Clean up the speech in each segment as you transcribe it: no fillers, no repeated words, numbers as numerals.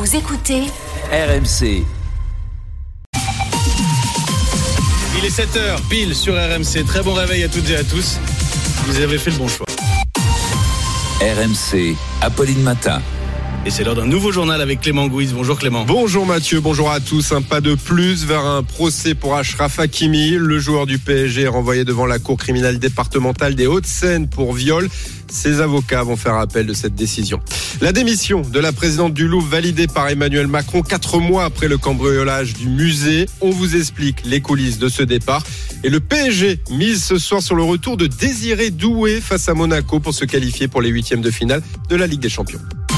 Vous écoutez RMC. Il est 7h pile sur RMC. Très bon réveil à toutes et à tous. Vous avez fait le bon choix. RMC, Apolline Matin. Et c'est l'heure d'un nouveau journal avec Clément Gouis. Bonjour Clément. Bonjour Mathieu, bonjour à tous. Un pas de plus vers un procès pour Achraf Hakimi. Le joueur du PSG est renvoyé devant la cour criminelle départementale des Hauts-de-Seine pour viol. Ses avocats vont faire appel de cette décision. La démission de la présidente du Louvre validée par Emmanuel Macron 4 mois après le cambriolage du musée. On vous explique les coulisses de ce départ. Et le PSG mise ce soir sur le retour de Désiré Doué face à Monaco pour se qualifier pour les 8e de finale de la Ligue des Champions.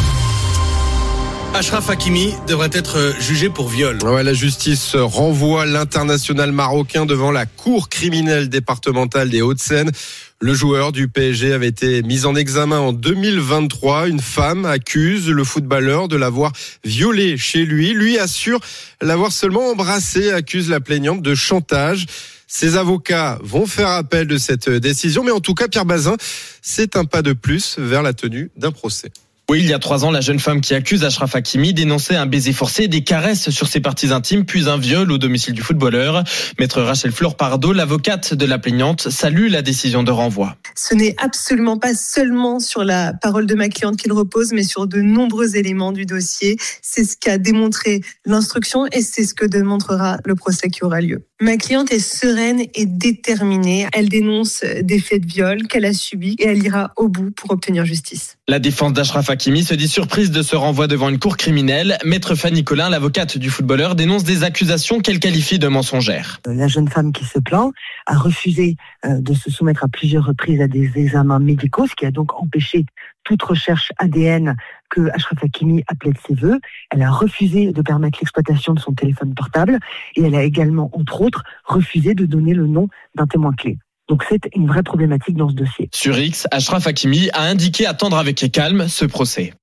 Achraf Hakimi devrait être jugé pour viol. Ouais, la justice renvoie l'international marocain devant la cour criminelle départementale des Hauts-de-Seine. Le joueur du PSG avait été mis en examen en 2023. Une femme accuse le footballeur de l'avoir violé chez lui. Lui assure l'avoir seulement embrassé, accuse la plaignante de chantage. Ses avocats vont faire appel de cette décision. Mais en tout cas, Pierre Bazin, c'est un pas de plus vers la tenue d'un procès. Oui, il y a 3 ans, la jeune femme qui accuse Achraf Hakimi dénonçait un baiser forcé, des caresses sur ses parties intimes, puis un viol au domicile du footballeur. Maître Rachel Fleur-Pardo, l'avocate de la plaignante, salue la décision de renvoi. Ce n'est absolument pas seulement sur la parole de ma cliente qu'il repose, mais sur de nombreux éléments du dossier. C'est ce qu'a démontré l'instruction et c'est ce que démontrera le procès qui aura lieu. Ma cliente est sereine et déterminée. Elle dénonce des faits de viol qu'elle a subis et elle ira au bout pour obtenir justice. La défense d'Achraf Hakimi se dit surprise de ce renvoi devant une cour criminelle. Maître Fanny Collin, l'avocate du footballeur, dénonce des accusations qu'elle qualifie de mensongères. La jeune femme qui se plaint a refusé de se soumettre à plusieurs reprises à des examens médicaux, ce qui a donc empêché toute recherche ADN que Achraf Hakimi appelait de ses voeux. Elle a refusé de permettre l'exploitation de son téléphone portable et elle a également, entre autres, refusé de donner le nom d'un témoin clé. Donc c'est une vraie problématique dans ce dossier. Sur X, Achraf Hakimi a indiqué attendre avec calme ce procès.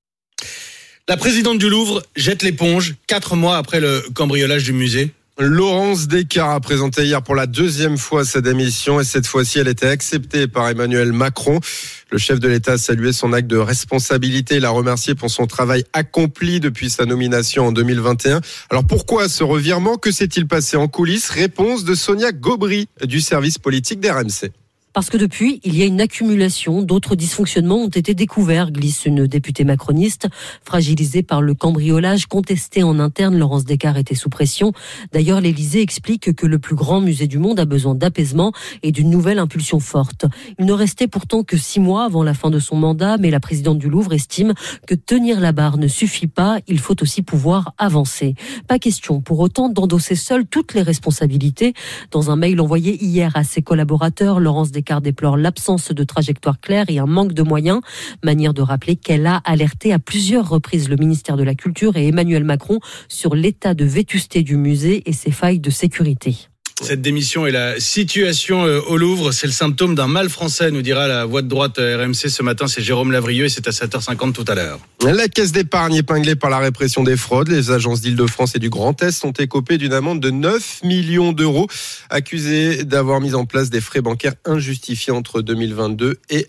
La présidente du Louvre jette l'éponge 4 mois après le cambriolage du musée. Laurence Descartes a présenté hier pour la 2e fois sa démission et cette fois-ci elle était acceptée par Emmanuel Macron. Le chef de l'État a salué son acte de responsabilité et l'a remercié pour son travail accompli depuis sa nomination en 2021. Alors pourquoi ce revirement ? Que s'est-il passé en coulisses ? Réponse de Sonia Gobry du service politique d'RMC. Parce que depuis, il y a une accumulation d'autres dysfonctionnements ont été découverts, glisse une députée macroniste. Fragilisée par le cambriolage contesté en interne, Laurence Descartes était sous pression. D'ailleurs, l'Élysée explique que le plus grand musée du monde a besoin d'apaisement et d'une nouvelle impulsion forte. Il ne restait pourtant que 6 mois avant la fin de son mandat, mais la présidente du Louvre estime que tenir la barre ne suffit pas, il faut aussi pouvoir avancer. Pas question pour autant d'endosser seule toutes les responsabilités. Dans un mail envoyé hier à ses collaborateurs, Laurence Descartes déplore l'absence de trajectoire claire et un manque de moyens. Manière de rappeler qu'elle a alerté à plusieurs reprises le ministère de la Culture et Emmanuel Macron sur l'état de vétusté du musée et ses failles de sécurité. Cette démission et la situation au Louvre, c'est le symptôme d'un mal français, nous dira la voix de droite RMC ce matin. C'est Jérôme Lavrieux et c'est à 7h50 tout à l'heure. La caisse d'épargne épinglée par la répression des fraudes. Les agences d'Île-de-France et du Grand Est sont écopées d'une amende de 9 millions d'euros, accusées d'avoir mis en place des frais bancaires injustifiés entre 2022 et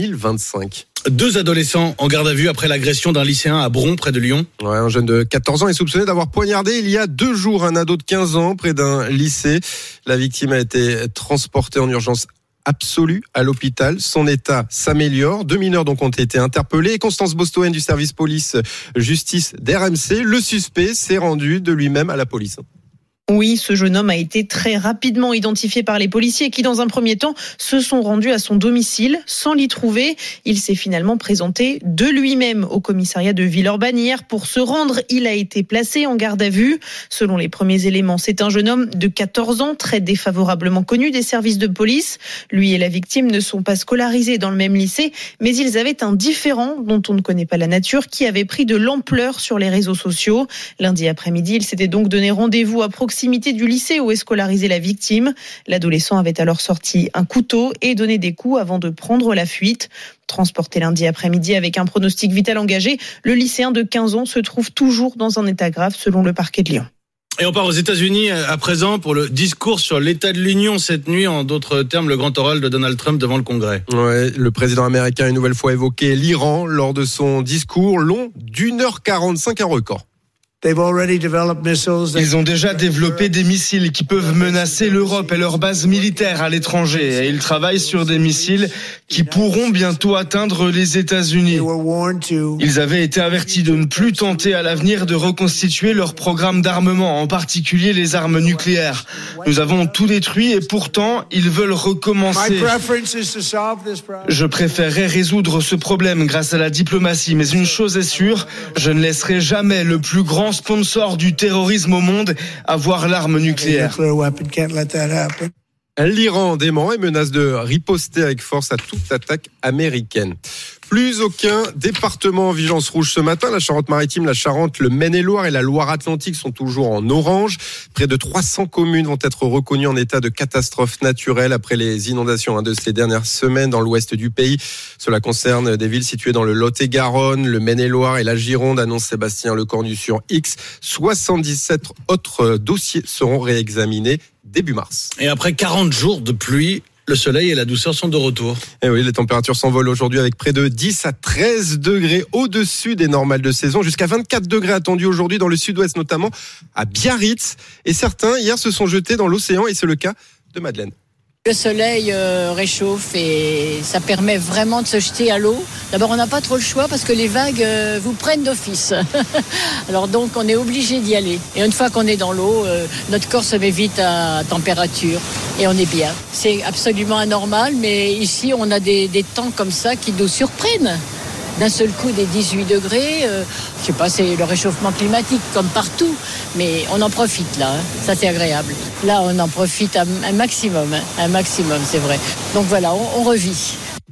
2025. 2 adolescents en garde à vue après l'agression d'un lycéen à Bron, près de Lyon. Ouais, un jeune de 14 ans est soupçonné d'avoir poignardé il y a 2 jours un ado de 15 ans près d'un lycée. La victime a été transportée en urgence absolue à l'hôpital. Son état s'améliore. 2 mineurs donc ont été interpellés. Et Constance Bostoen du service police-justice d'RMC, le suspect s'est rendu de lui-même à la police. Oui, ce jeune homme a été très rapidement identifié par les policiers qui, dans un premier temps, se sont rendus à son domicile. Sans l'y trouver, il s'est finalement présenté de lui-même au commissariat de Villeurbanne hier. Pour se rendre, il a été placé en garde à vue. Selon les premiers éléments, c'est un jeune homme de 14 ans, très défavorablement connu des services de police. Lui et la victime ne sont pas scolarisés dans le même lycée, mais ils avaient un différend dont on ne connaît pas la nature qui avait pris de l'ampleur sur les réseaux sociaux. Lundi après-midi, il s'était donc donné rendez-vous à proximité du lycée où est scolarisée la victime. L'adolescent avait alors sorti un couteau et donné des coups avant de prendre la fuite. Transporté lundi après-midi avec un pronostic vital engagé, le lycéen de 15 ans se trouve toujours dans un état grave selon le parquet de Lyon. Et on part aux États-Unis à présent pour le discours sur l'état de l'Union cette nuit, en d'autres termes, le grand oral de Donald Trump devant le Congrès. Ouais, le président américain a une nouvelle fois évoqué l'Iran lors de son discours long d'1h45, un record. Ils ont déjà développé des missiles qui peuvent menacer l'Europe et leurs bases militaires à l'étranger. Et ils travaillent sur des missiles qui pourront bientôt atteindre les États-Unis. Ils avaient été avertis de ne plus tenter à l'avenir de reconstituer leur programme d'armement, en particulier les armes nucléaires. Nous avons tout détruit et pourtant, ils veulent recommencer. Je préférerais résoudre ce problème grâce à la diplomatie, mais une chose est sûre, je ne laisserai jamais le plus grand sponsor du terrorisme au monde avoir l'arme nucléaire. L'Iran dément et menace de riposter avec force à toute attaque américaine. Plus aucun département en vigilance rouge ce matin. La Charente-Maritime, la Charente, le Maine-et-Loire et la Loire-Atlantique sont toujours en orange. Près de 300 communes vont être reconnues en état de catastrophe naturelle après les inondations de ces dernières semaines dans l'ouest du pays. Cela concerne des villes situées dans le Lot-et-Garonne, le Maine-et-Loire et la Gironde, annonce Sébastien Lecornu sur X. 77 autres dossiers seront réexaminés début mars. Et après 40 jours de pluie, le soleil et la douceur sont de retour. Et oui, les températures s'envolent aujourd'hui avec près de 10 à 13 degrés au-dessus des normales de saison. Jusqu'à 24 degrés attendus aujourd'hui dans le sud-ouest, notamment à Biarritz. Et certains, hier, se sont jetés dans l'océan et c'est le cas de Madeleine. Le soleil réchauffe et ça permet vraiment de se jeter à l'eau. D'abord, on n'a pas trop le choix parce que les vagues vous prennent d'office. Alors donc, on est obligé d'y aller. Et une fois qu'on est dans l'eau, notre corps se met vite à température et on est bien. C'est absolument anormal, mais ici, on a des temps comme ça qui nous surprennent. D'un seul coup, des 18 degrés, je sais pas, c'est le réchauffement climatique comme partout, mais on en profite là, ça c'est agréable. Là, on en profite un maximum, c'est vrai. Donc voilà, on revit.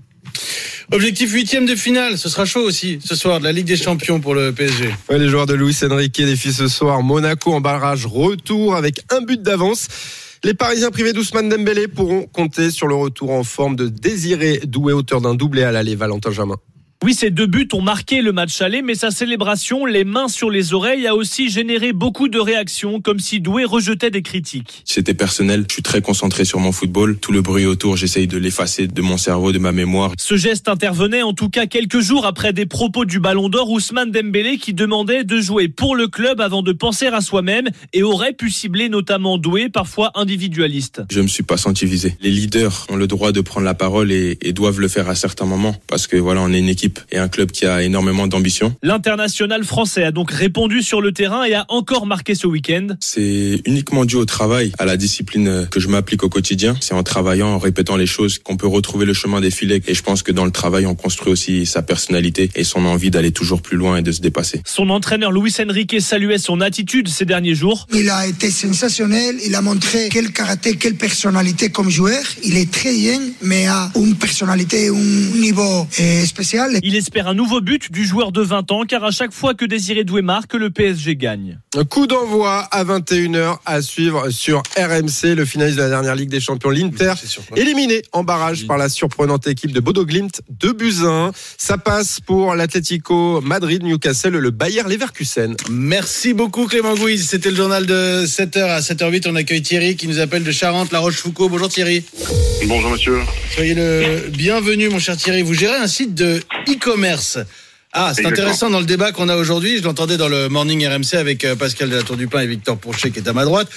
Objectif 8e de finale, ce sera chaud aussi ce soir de la Ligue des Champions pour le PSG. Ouais, les joueurs de Luis Enrique défient ce soir Monaco en barrage retour avec un but d'avance. Les Parisiens privés d'Ousmane Dembélé pourront compter sur le retour en forme de Désiré Doué, auteur d'un doublé à l'aller. Valentin Jamin. Oui, ces 2 buts ont marqué le match aller, mais sa célébration, les mains sur les oreilles, a aussi généré beaucoup de réactions, comme si Doué rejetait des critiques. C'était personnel, je suis très concentré sur mon football. Tout le bruit autour, j'essaye de l'effacer de mon cerveau, de ma mémoire. Ce geste intervenait en tout cas quelques jours après des propos du Ballon d'Or, Ousmane Dembélé qui demandait de jouer pour le club avant de penser à soi-même et aurait pu cibler notamment Doué, parfois individualiste. Je me suis pas senti visé. Les leaders ont le droit de prendre la parole et doivent le faire à certains moments parce que voilà, on est une équipe et un club qui a énormément d'ambition. L'international français a donc répondu sur le terrain et a encore marqué ce week-end. C'est uniquement dû au travail, à la discipline que je m'applique au quotidien. C'est en travaillant, en répétant les choses qu'on peut retrouver le chemin des filets. Et je pense que dans le travail, on construit aussi sa personnalité et son envie d'aller toujours plus loin et de se dépasser. Son entraîneur Luis Enrique saluait son attitude ces derniers jours. Il a été sensationnel, il a montré quel karaté, quelle personnalité comme joueur. Il est très bien, mais a une personnalité, un niveau spécial. Il espère un nouveau but du joueur de 20 ans, car à chaque fois que Désiré Doué marque, le PSG gagne. Un coup d'envoi à 21h à suivre sur RMC, le finaliste de la dernière Ligue des Champions, l'Inter, éliminé en barrage par la surprenante équipe de Bodo Glimt, 2-1. Ça passe pour l'Atlético Madrid, Newcastle, le Bayer Leverkusen. Merci beaucoup Clément Gouise, c'était le journal de 7h à 7h08. On accueille Thierry qui nous appelle de Charente, La Rochefoucauld. Bonjour Thierry. Bonjour monsieur. Soyez le bienvenu mon cher Thierry. Vous gérez un site de e-commerce. Ah, c'est intéressant dans le débat qu'on a aujourd'hui. Je l'entendais dans le Morning RMC avec Pascal de la Tour du Pin et Victor Pourchet qui est à ma droite.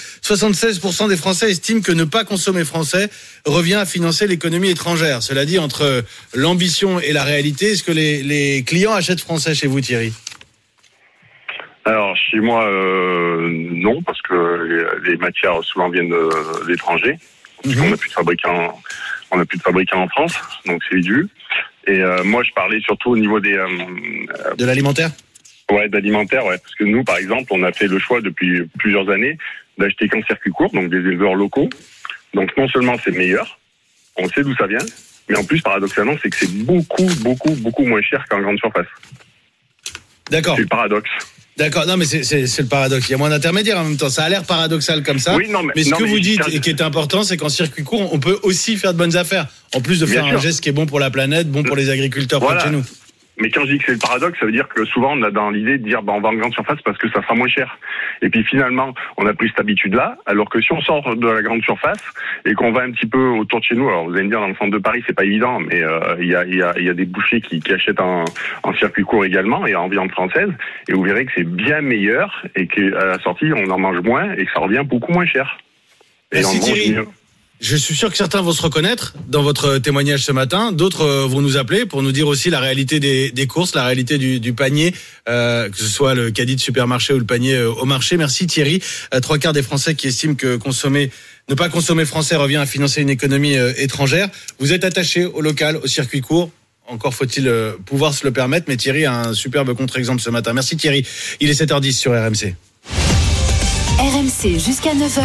76% des Français estiment que ne pas consommer français revient à financer l'économie étrangère. Cela dit, entre l'ambition et la réalité, est-ce que les clients achètent français chez vous, Thierry ? Alors, chez moi, non, parce que les matières souvent viennent de l'étranger. On n'a plus de fabricants en France, donc c'est dû. Et moi, je parlais surtout au niveau des... de l'alimentaire ? Ouais, d'alimentaire, ouais. Parce que nous, par exemple, on a fait le choix depuis plusieurs années d'acheter qu'en circuit court, donc des éleveurs locaux. Donc non seulement c'est meilleur, on sait d'où ça vient, mais en plus, paradoxalement, c'est que c'est beaucoup moins cher qu'en grande surface. D'accord. C'est le paradoxe. D'accord, non mais c'est le paradoxe. Il y a moins d'intermédiaires en même temps. Ça a l'air paradoxal comme ça. Oui, mais ce que vous dites et qui est important, c'est qu'en circuit court, on peut aussi faire de bonnes affaires. En plus de faire un geste qui est bon pour la planète, bon pour les agriculteurs près de chez nous. Mais quand je dis que c'est le paradoxe, ça veut dire que souvent on a dans l'idée de dire on va en grande surface parce que ça sera moins cher. Et puis finalement, on a pris cette habitude-là, alors que si on sort de la grande surface et qu'on va un petit peu autour de chez nous, alors vous allez me dire dans le centre de Paris, c'est pas évident, mais il y a des bouchers qui achètent en circuit court également et en viande française, et vous verrez que c'est bien meilleur et qu'à la sortie on en mange moins et que ça revient beaucoup moins cher. Et merci Thierry. Je suis sûr que certains vont se reconnaître dans votre témoignage ce matin. D'autres vont nous appeler pour nous dire aussi la réalité des courses, la réalité du panier, que ce soit le caddie de supermarché ou le panier au marché. Merci Thierry. 3/4 des Français qui estiment que ne pas consommer français revient à financer une économie étrangère. Vous êtes attaché au local, au circuit court. Encore faut-il pouvoir se le permettre. Mais Thierry a un superbe contre-exemple ce matin. Merci Thierry. Il est 7h10 sur RMC. RMC jusqu'à 9h.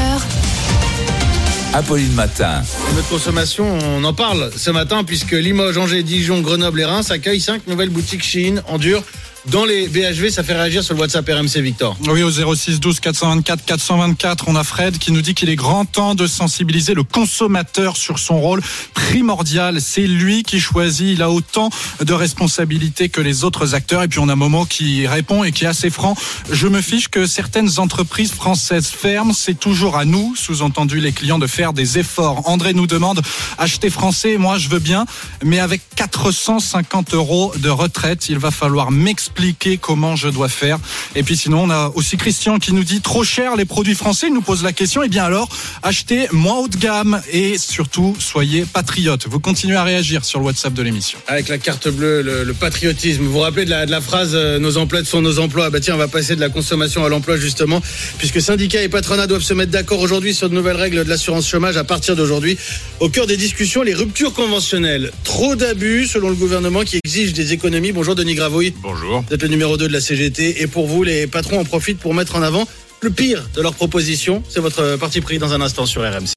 Apolline Matin. Notre consommation, on en parle ce matin puisque Limoges, Angers, Dijon, Grenoble et Reims accueillent 5 nouvelles boutiques Shein en dur dans les BHV. Ça fait réagir sur le WhatsApp RMC, Victor. Oui, au 06 12 424 424, on a Fred qui nous dit qu'il est grand temps de sensibiliser le consommateur sur son rôle primordial. C'est lui qui choisit, il a autant de responsabilités que les autres acteurs. Et puis on a Momo qui répond et qui est assez franc. Je me fiche que certaines entreprises françaises ferment, c'est toujours à nous, sous-entendu les clients, de faire des efforts. André nous demande, acheter français, moi je veux bien, mais avec 450 € de retraite, il va falloir m'expliquer comment je dois faire. Et puis sinon, on a aussi Christian qui nous dit trop cher les produits français. Il nous pose la question, et bien alors, achetez moins haut de gamme et surtout, soyez patriotes. Vous continuez à réagir sur le WhatsApp de l'émission. Avec la carte bleue, le patriotisme. Vous vous rappelez de la phrase nos emplettes font nos emplois. Bah tiens, on va passer de la consommation à l'emploi justement, puisque syndicats et patronat doivent se mettre d'accord aujourd'hui sur de nouvelles règles de l'assurance chômage à partir d'aujourd'hui. Au cœur des discussions, les ruptures conventionnelles. Trop d'abus selon le gouvernement qui exige des économies. Bonjour Denis Gravouille. Bonjour. Vous êtes le numéro 2 de la CGT et pour vous, les patrons en profitent pour mettre en avant le pire de leurs propositions. C'est votre parti pris dans un instant sur RMC.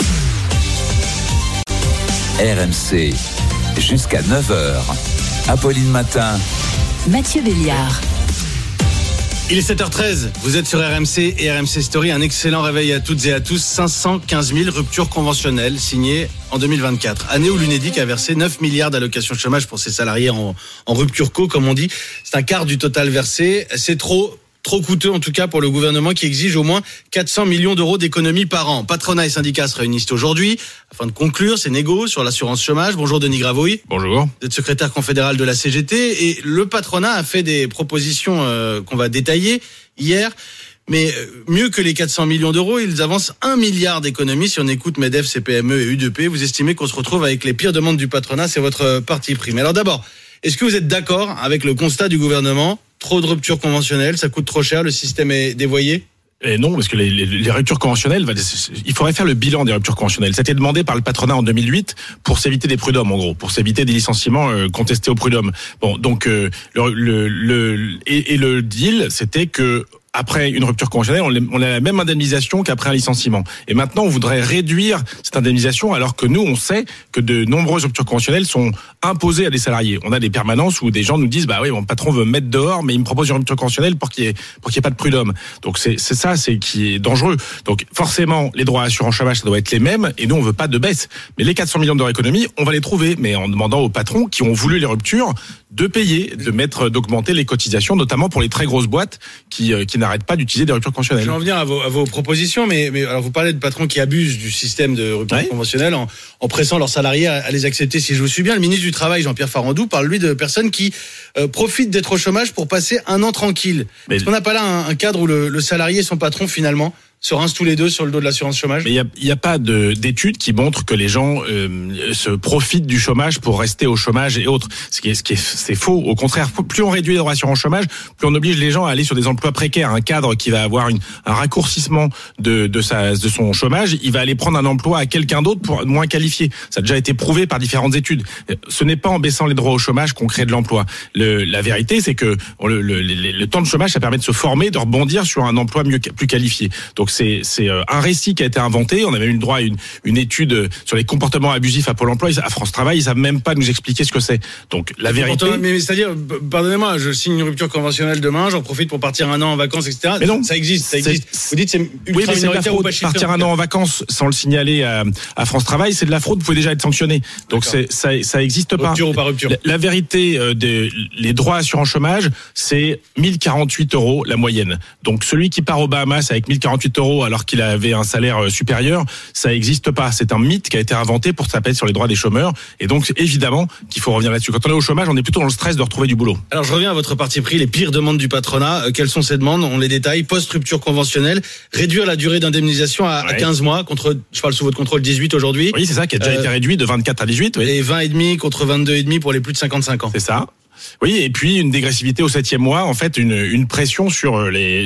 RMC, jusqu'à 9h. Apolline Matin. Mathieu Béliard. Il est 7h13, vous êtes sur RMC et RMC Story. Un excellent réveil à toutes et à tous. 515 000 ruptures conventionnelles signées en 2024. Année où l'Unédic a versé 9 milliards d'allocations chômage pour ses salariés en rupture co, comme on dit. C'est un quart du total versé. C'est trop coûteux en tout cas pour le gouvernement qui exige au moins 400 millions d'euros d'économies par an. Patronat et syndicats se réunissent aujourd'hui afin de conclure ces négos sur l'assurance chômage. Bonjour Denis Gravouille. Bonjour. Vous êtes secrétaire confédéral de la CGT et le patronat a fait des propositions qu'on va détailler hier. Mais mieux que les 400 millions d'euros, ils avancent 1 milliard d'économies. Si on écoute MEDEF, CPME et U2P, vous estimez qu'on se retrouve avec les pires demandes du patronat. C'est votre parti pris. Mais alors d'abord, est-ce que vous êtes d'accord avec le constat du gouvernement ? Trop de ruptures conventionnelles, ça coûte trop cher, le système est dévoyé ? Et non, parce que les ruptures conventionnelles, il faudrait faire le bilan des ruptures conventionnelles. Ça a été demandé par le patronat en 2008 pour s'éviter des prud'hommes, en gros, pour s'éviter des licenciements contestés aux prud'hommes. Bon, donc le deal, c'était que après une rupture conventionnelle, on a la même indemnisation qu'après un licenciement. Et maintenant, on voudrait réduire cette indemnisation, alors que nous, on sait que de nombreuses ruptures conventionnelles sont imposées à des salariés. On a des permanences où des gens nous disent, bah oui, mon patron veut me mettre dehors, mais il me propose une rupture conventionnelle pour qu'il y ait pas de prud'homme. Donc c'est ça, c'est qui est dangereux. Donc forcément, les droits à assurance chômage, ça doit être les mêmes, et nous, on veut pas de baisse. Mais les 400 millions d'euros d'économies, on va les trouver, mais en demandant aux patrons qui ont voulu les ruptures de payer, d'augmenter les cotisations, notamment pour les très grosses boîtes qui n'arrêtent pas d'utiliser des ruptures conventionnelles. Je vais en venir à vos propositions, mais alors vous parlez de patrons qui abusent du système de rupture conventionnelle en pressant leurs salariés à les accepter. Si je vous suis bien, le ministre du Travail, Jean-Pierre Farandou, parle lui de personnes qui profitent d'être au chômage pour passer un an tranquille. Est-ce qu'on n'a pas là un cadre où le salarié et son patron finalement se rincent tous les deux sur le dos de l'assurance chômage? Mais il y a pas d'études qui montrent que les gens se profitent du chômage pour rester au chômage et autres. C'est faux. Au contraire, plus on réduit les droits d'assurance chômage, plus on oblige les gens à aller sur des emplois précaires. Un cadre qui va avoir un raccourcissement de son chômage, il va aller prendre un emploi à quelqu'un d'autre pour moins qualifié. Ça a déjà été prouvé par différentes études. Ce n'est pas en baissant les droits au chômage qu'on crée de l'emploi. La vérité, c'est que le temps de chômage, ça permet de se former, de rebondir sur un emploi plus qualifié. Donc Donc c'est un récit qui a été inventé. On avait eu le droit à une étude sur les comportements abusifs à Pôle emploi. À France Travail, ils savent même pas nous expliquer ce que c'est. Donc la vérité. Mais c'est-à-dire, pardonnez-moi, je signe une rupture conventionnelle demain, j'en profite pour partir un an en vacances, etc. Mais non, ça existe. Vous dites c'est ultra minoritaire ou pas chiffré. Partir un an en vacances sans le signaler à France Travail, c'est de la fraude. Vous pouvez déjà être sanctionné. Donc ça existe pas. Rupture ou pas rupture. La vérité les droits assurance chômage, c'est 1048 € la moyenne. Donc celui qui part aux Bahamas avec 1048 € alors qu'il avait un salaire supérieur, ça existe pas. C'est un mythe qui a été inventé pour taper sur les droits des chômeurs. Et donc évidemment qu'il faut revenir là-dessus. Quand on est au chômage, on est plutôt dans le stress de retrouver du boulot. Alors je reviens à votre parti pris, les pires demandes du patronat. Quelles sont ces demandes? On les détaille. Post-rupture conventionnelle, réduire la durée d'indemnisation à 15 mois contre, je parle sous votre contrôle, 18 aujourd'hui. Oui, c'est ça, qui a déjà été réduit de 24 à 18. Oui. Et 20,5 contre 22,5 pour les plus de 55 ans. C'est ça. Oui, et puis une dégressivité au 7e mois, en fait, une pression sur les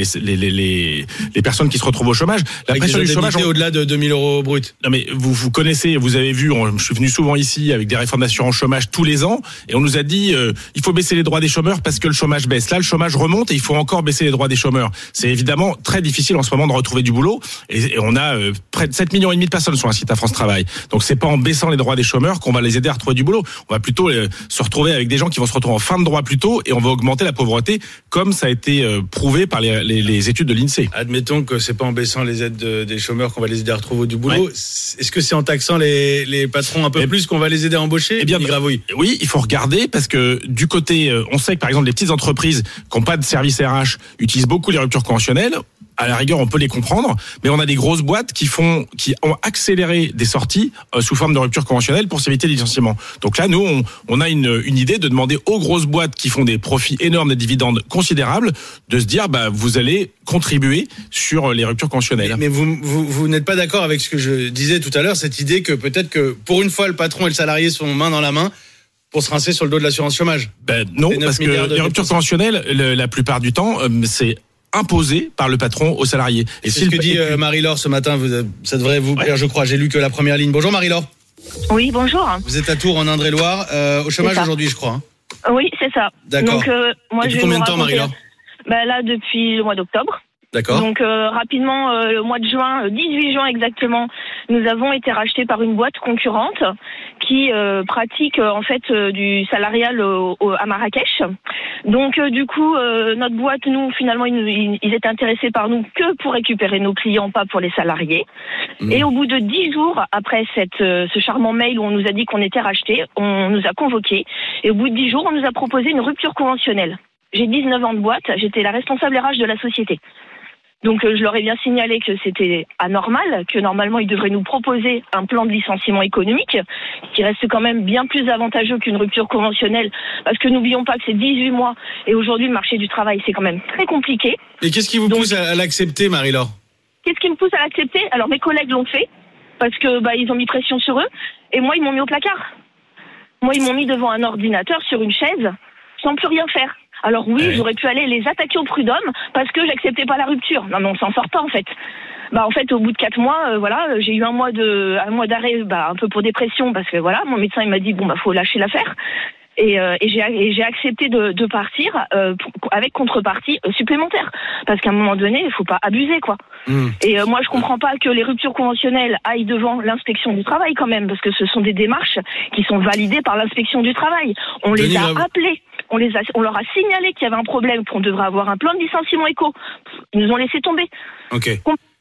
personnes qui se retrouvent au chômage. La avec pression du chômage au-delà de 2 000 € brut. Non mais vous connaissez, vous avez vu, je suis venu souvent ici avec des réformes d'assurance chômage tous les ans, et on nous a dit il faut baisser les droits des chômeurs parce que le chômage baisse. Là, le chômage remonte et il faut encore baisser les droits des chômeurs. C'est évidemment très difficile en ce moment de retrouver du boulot, et on a près de 7,5 millions de personnes sur un site à France Travail. Donc c'est pas en baissant les droits des chômeurs qu'on va les aider à retrouver du boulot. On va plutôt se retrouver avec des gens qui vont se retrouver en fin de droit plus tôt, et on va augmenter la pauvreté comme ça a été prouvé par les études de l'INSEE. Admettons que c'est pas en baissant les aides des chômeurs qu'on va les aider à retrouver du boulot. Ouais. Est-ce que c'est en taxant les patrons un peu plus qu'on va les aider à embaucher? Eh bien, oui, il faut regarder parce que du côté, on sait que par exemple les petites entreprises qui n'ont pas de service RH utilisent beaucoup les ruptures conventionnelles. À la rigueur, on peut les comprendre, mais on a des grosses boîtes qui ont accéléré des sorties sous forme de rupture conventionnelle pour s'éviter les licenciements. Donc là, nous, on a une idée de demander aux grosses boîtes qui font des profits énormes, des dividendes considérables, de se dire, vous allez contribuer sur les ruptures conventionnelles. Mais vous n'êtes pas d'accord avec ce que je disais tout à l'heure, cette idée que peut-être que pour une fois, le patron et le salarié sont main dans la main pour se rincer sur le dos de l'assurance chômage? Non, parce que les ruptures conventionnelles, la plupart du temps, c'est imposé par le patron aux salariés. Et c'est ce que dit Marie-Laure ce matin, ça devrait vous plaire, je crois. J'ai lu que la première ligne. Bonjour Marie-Laure. Oui, bonjour. Vous êtes à Tours en Indre-et-Loire, au chômage aujourd'hui, je crois. Oui, c'est ça. D'accord. Donc, moi, depuis combien de temps, Marie-Laure? Là, depuis le mois d'octobre. D'accord. Donc rapidement, le mois de juin, 18 juin exactement, nous avons été rachetés par une boîte concurrente qui pratique en fait du salarial à Marrakech. Donc du coup, notre boîte, nous finalement, ils étaient intéressés par nous que pour récupérer nos clients, pas pour les salariés. Et au bout de 10 jours après ce charmant mail où on nous a dit qu'on était rachetés, on nous a convoqués. Et au bout de 10 jours, on nous a proposé une rupture conventionnelle. J'ai 19 ans de boîte, j'étais la responsable RH de la société. Donc je leur ai bien signalé que c'était anormal, que normalement ils devraient nous proposer un plan de licenciement économique qui reste quand même bien plus avantageux qu'une rupture conventionnelle, parce que n'oublions pas que c'est 18 mois et aujourd'hui le marché du travail c'est quand même très compliqué. Et qu'est-ce qui vous pousse à l'accepter, Marie-Laure? Qu'est-ce qui me pousse à l'accepter? Alors mes collègues l'ont fait parce que ils ont mis pression sur eux, et moi ils m'ont mis au placard. Moi ils m'ont mis devant un ordinateur sur une chaise sans plus rien faire. Alors oui, j'aurais pu aller les attaquer au prud'homme parce que j'acceptais pas la rupture. Non, mais on s'en sort pas en fait. En fait, au bout de 4 mois, j'ai eu un mois d'arrêt, un peu pour dépression, parce que mon médecin il m'a dit faut lâcher l'affaire. Et j'ai accepté de partir avec contrepartie supplémentaire, parce qu'à un moment donné, il faut pas abuser quoi. Et moi je comprends pas que les ruptures conventionnelles aillent devant l'inspection du travail quand même, parce que ce sont des démarches qui sont validées par l'inspection du travail. On les a appelés. On leur a signalé qu'il y avait un problème, qu'on devrait avoir un plan de licenciement éco. Ils nous ont laissé tomber. Ok.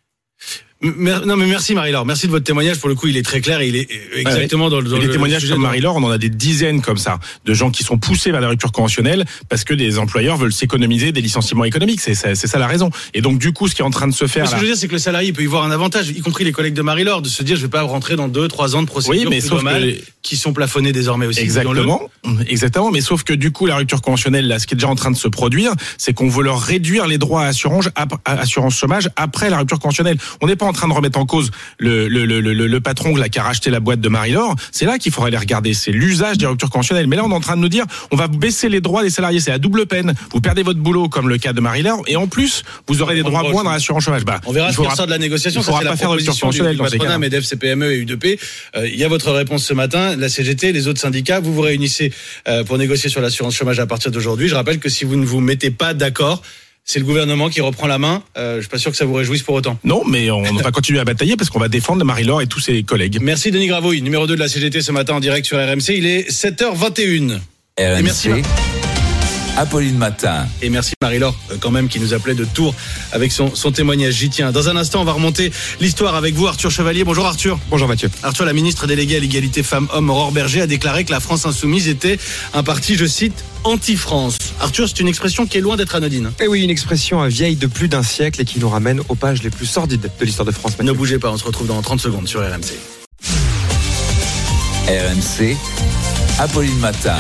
Non mais merci Marie-Laure, merci de votre témoignage. Pour le coup, il est très clair et il est exactement dans les témoignages comme Marie-Laure, on en a des dizaines comme ça, de gens qui sont poussés vers la rupture conventionnelle parce que les employeurs veulent s'économiser des licenciements économiques. C'est ça la raison. Et donc du coup, ce qui est en train de se faire, ce que je veux dire, c'est que le salarié peut y voir un avantage, y compris les collègues de Marie-Laure, de se dire je vais pas rentrer dans 2-3 ans de procédures qui sont plafonnés désormais aussi. Exactement. Mais sauf que du coup, la rupture conventionnelle, là, ce qui est déjà en train de se produire, c'est qu'on veut leur réduire les droits à assurance chômage après la rupture conventionnelle. On n'est pas en train de remettre en cause le patron là, qui a racheté la boîte de Marie-Laure. C'est là qu'il faudrait aller regarder. C'est l'usage des ruptures conventionnelles. Mais là, on est en train de nous dire, on va baisser les droits des salariés. C'est à double peine. Vous perdez votre boulot, comme le cas de Marie-Laure, et en plus, vous aurez des droits moins dans l'assurance chômage. On verra ce qui ressort de la négociation. Ça, c'est la proposition du patronat, MEDEF, CPME et UDP. Il y a votre réponse ce matin. La CGT, les autres syndicats, vous réunissez pour négocier sur l'assurance chômage à partir d'aujourd'hui. Je rappelle que si vous ne vous mettez pas d'accord, c'est le gouvernement qui reprend la main. Je suis pas sûr que ça vous réjouisse pour autant. Non, mais on va continuer à batailler parce qu'on va défendre Marie-Laure et tous ses collègues. Merci Denis Gravouille, numéro 2 de la CGT ce matin en direct sur RMC. Il est 7h21. RMC, Et merci. Apolline Matin. Et merci Marie-Laure quand même qui nous appelait de Tours avec son témoignage. J'y tiens. Dans un instant, on va remonter l'histoire avec vous, Arthur Chevalier. Bonjour Arthur. Bonjour Mathieu. Arthur, la ministre déléguée à l'égalité femmes-hommes, Aurore Berger, a déclaré que la France insoumise était un parti, je cite, anti-France. Arthur, c'est une expression qui est loin d'être anodine. Et oui, une expression vieille de plus d'un siècle et qui nous ramène aux pages les plus sordides de l'histoire de France. Ne bougez pas, on se retrouve dans 30 secondes sur RMC. RMC, Apolline Matin.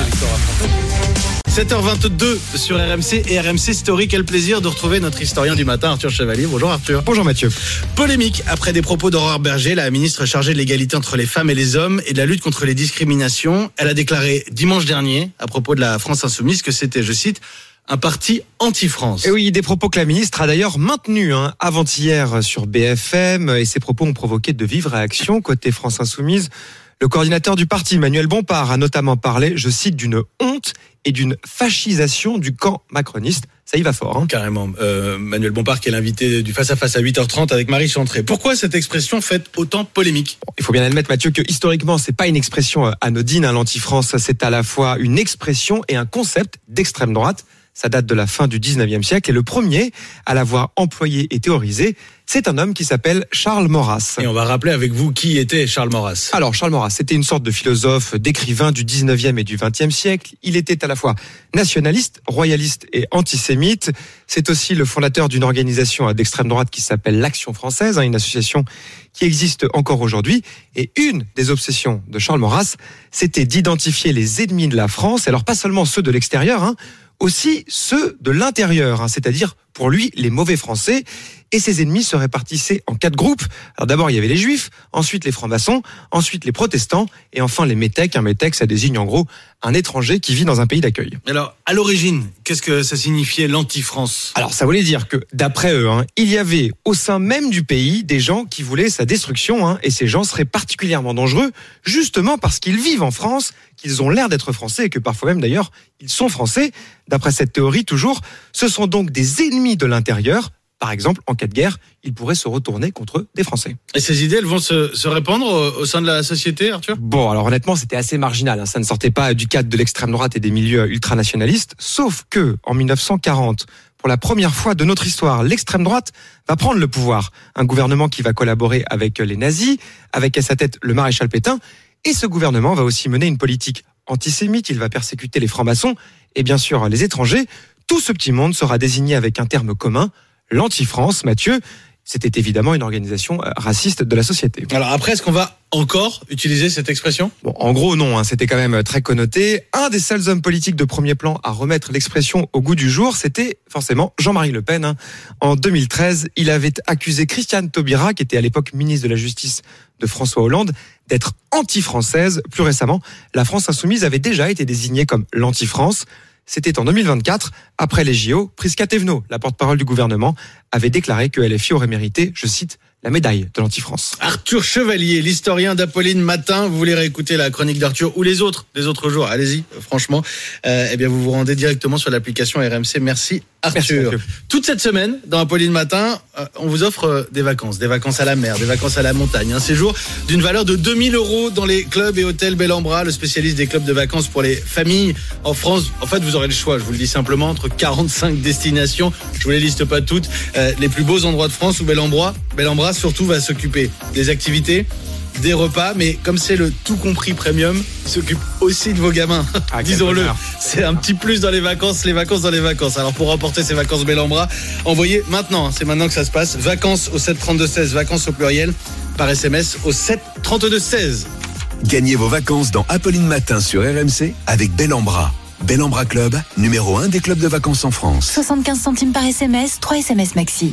7h22 sur RMC et RMC Story. Quel plaisir de retrouver notre historien du matin, Arthur Chevalier. Bonjour Arthur. Bonjour Mathieu. Polémique après des propos d'Aurore Berger, la ministre chargée de l'égalité entre les femmes et les hommes et de la lutte contre les discriminations. Elle a déclaré dimanche dernier, à propos de la France insoumise, que c'était, je cite, un parti anti-France. Et oui, des propos que la ministre a d'ailleurs maintenus avant-hier sur BFM. Et ces propos ont provoqué de vives réactions côté France insoumise. Le coordinateur du parti, Manuel Bompard, a notamment parlé, je cite, d'une honte et d'une fascisation du camp macroniste. Ça y va fort. Carrément. Manuel Bompard qui est l'invité du face-à-face à 8h30 avec Marie Chantré. Pourquoi cette expression fait autant polémique ? Il faut bien admettre, Mathieu, que historiquement, c'est pas une expression anodine. L'anti-France, c'est à la fois une expression et un concept d'extrême droite. Ça date de la fin du 19e siècle et le premier à l'avoir employé et théorisé, c'est un homme qui s'appelle Charles Maurras. Et on va rappeler avec vous qui était Charles Maurras. Alors Charles Maurras, c'était une sorte de philosophe, d'écrivain du 19e et du 20e siècle. Il était à la fois nationaliste, royaliste et antisémite. C'est aussi le fondateur d'une organisation d'extrême droite qui s'appelle l'Action française, une association qui existe encore aujourd'hui. Et une des obsessions de Charles Maurras, c'était d'identifier les ennemis de la France, alors pas seulement ceux de l'extérieur, aussi ceux de l'intérieur, c'est-à-dire pour lui les mauvais Français. Et ses ennemis se répartissaient en 4 groupes. Alors d'abord il y avait les Juifs, ensuite les francs-maçons, ensuite les protestants et enfin les métèques. Un métèque, ça désigne en gros un étranger qui vit dans un pays d'accueil. Alors à l'origine, qu'est-ce que ça signifiait l'anti-France ? Alors ça voulait dire que d'après eux, il y avait au sein même du pays des gens qui voulaient sa destruction, et ces gens seraient particulièrement dangereux justement parce qu'ils vivent en France, qu'ils ont l'air d'être français et que parfois même d'ailleurs ils sont français. D'après cette théorie toujours, ce sont donc des ennemis de l'intérieur. Par exemple, en cas de guerre, ils pourraient se retourner contre des Français. Et ces idées, elles vont se répandre au sein de la société, Arthur ? Bon, alors honnêtement, c'était assez marginal. Ça ne sortait pas du cadre de l'extrême droite et des milieux ultranationalistes. Sauf que, en 1940, pour la première fois de notre histoire, l'extrême droite va prendre le pouvoir. Un gouvernement qui va collaborer avec les nazis, avec à sa tête le maréchal Pétain. Et ce gouvernement va aussi mener une politique antisémite. Il va persécuter les francs-maçons et bien sûr les étrangers. Tout ce petit monde sera désigné avec un terme commun, l'anti-France. Mathieu, c'était évidemment une organisation raciste de la société. Alors après, est-ce qu'on va encore utiliser cette expression ? Bon, en gros, non, c'était quand même très connoté. Un des seuls hommes politiques de premier plan à remettre l'expression au goût du jour, c'était forcément Jean-Marie Le Pen. En 2013, il avait accusé Christiane Taubira, qui était à l'époque ministre de la Justice de François Hollande, d'être anti-française. Plus récemment, la France insoumise avait déjà été désignée comme l'anti-France. C'était en 2024, après les JO, Prisca Thévenot, la porte-parole du gouvernement, avait déclaré que LFI aurait mérité, je cite, la médaille de l'anti-France. Arthur Chevalier, l'historien d'Apolline Matin. Vous voulez réécouter la chronique d'Arthur ou les autres des autres jours, allez-y, franchement. Eh bien, vous vous rendez directement sur l'application RMC. Merci Arthur. Merci, toute cette semaine, dans Apolline Matin, on vous offre des vacances à la mer, des vacances à la montagne. Un séjour d'une valeur de 2000 € dans les clubs et hôtels Bellambra, le spécialiste des clubs de vacances pour les familles en France. En fait, vous aurez le choix, je vous le dis simplement, entre 45 destinations. Je vous les liste pas toutes. Les plus beaux endroits de France où Bellambra surtout va s'occuper des activités, des repas, mais comme c'est le tout compris premium, il s'occupe aussi de vos gamins. Disons-le, c'est un petit plus dans les vacances dans les vacances. Alors pour remporter ces vacances Bellambra, envoyez maintenant, c'est maintenant que ça se passe, vacances au 7 32 16, vacances au pluriel, par SMS au 7 32 16. Gagnez vos vacances dans Apolline Matin sur RMC avec Bellambra. Bellambra Club, numéro 1 des clubs de vacances en France. 75 centimes par SMS, 3 SMS maxi.